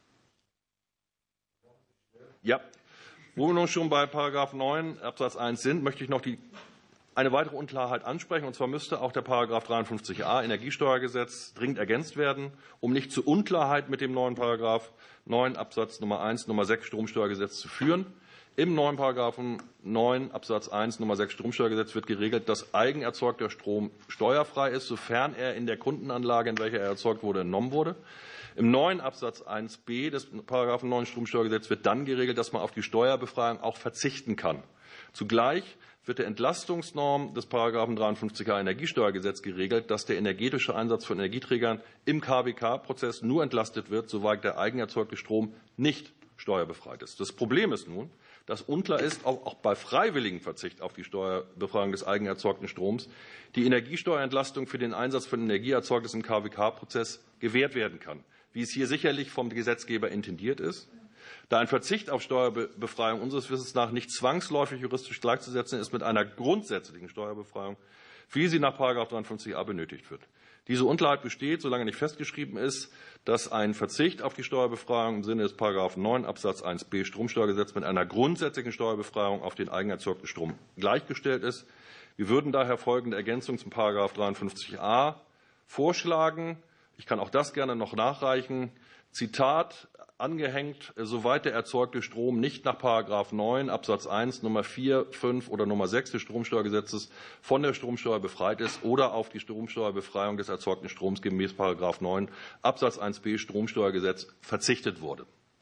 Ja, wo wir nun schon bei § 9 Absatz 1 sind, möchte ich noch eine weitere Unklarheit ansprechen. Und zwar müsste auch der § 53a Energiesteuergesetz dringend ergänzt werden, um nicht zu Unklarheit mit dem neuen § 9 Absatz Nummer 1 Nummer 6 Stromsteuergesetz zu führen. Im neuen § 9 Absatz 1 Nummer 6 Stromsteuergesetz wird geregelt, dass eigenerzeugter Strom steuerfrei ist, sofern er in der Kundenanlage, in welcher er erzeugt wurde, entnommen wurde. Im neuen Absatz 1b des § 9 Stromsteuergesetz wird dann geregelt, dass man auf die Steuerbefreiung auch verzichten kann. Zugleich wird der Entlastungsnorm des § 53a Energiesteuergesetz geregelt, dass der energetische Einsatz von Energieträgern im KWK-Prozess nur entlastet wird, soweit der eigenerzeugte Strom nicht steuerbefreit ist. Das Problem ist nun, dass unklar ist, ob auch bei freiwilligem Verzicht auf die Steuerbefreiung des eigenerzeugten Stroms die Energiesteuerentlastung für den Einsatz von Energieerzeugnis im KWK-Prozess gewährt werden kann, wie es hier sicherlich vom Gesetzgeber intendiert ist. Da ein Verzicht auf Steuerbefreiung unseres Wissens nach nicht zwangsläufig juristisch gleichzusetzen ist mit einer grundsätzlichen Steuerbefreiung, wie sie nach § 53a benötigt wird. Diese Unklarheit besteht, solange nicht festgeschrieben ist, dass ein Verzicht auf die Steuerbefreiung im Sinne des § 9 Absatz 1b Stromsteuergesetz mit einer grundsätzlichen Steuerbefreiung auf den eigenerzeugten Strom gleichgestellt ist. Wir würden daher folgende Ergänzung zum § 53a vorschlagen. Ich kann auch das gerne noch nachreichen. Zitat angehängt, soweit der erzeugte Strom nicht nach § 9 Absatz 1 Nummer 4, 5 oder Nummer 6 des Stromsteuergesetzes von der Stromsteuer befreit ist oder auf die Stromsteuerbefreiung des erzeugten Stroms gemäß § 9 Absatz 1b Stromsteuergesetz verzichtet wurde.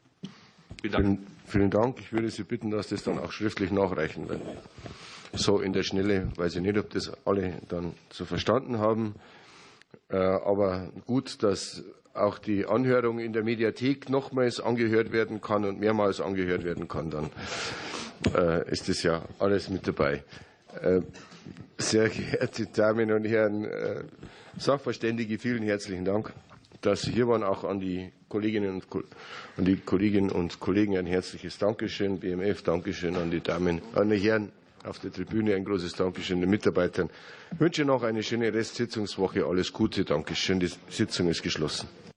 Vielen Dank. Ich würde Sie bitten, dass das dann auch schriftlich nachreichen werden. So in der Schnelle weiß ich nicht, ob das alle dann so verstanden haben. Aber gut, dass auch die Anhörung in der Mediathek nochmals angehört werden kann und mehrmals angehört werden kann, dann ist das ja alles mit dabei. Sehr geehrte Damen und Herren Sachverständige, vielen herzlichen Dank, dass Sie hier waren. Auch an die Kolleginnen und Kollegen ein herzliches Dankeschön. BMF, Dankeschön an die Damen, an die Herren auf der Tribüne, ein großes Dankeschön den Mitarbeitern. Ich wünsche noch eine schöne Restsitzungswoche. Alles Gute. Dankeschön. Die Sitzung ist geschlossen.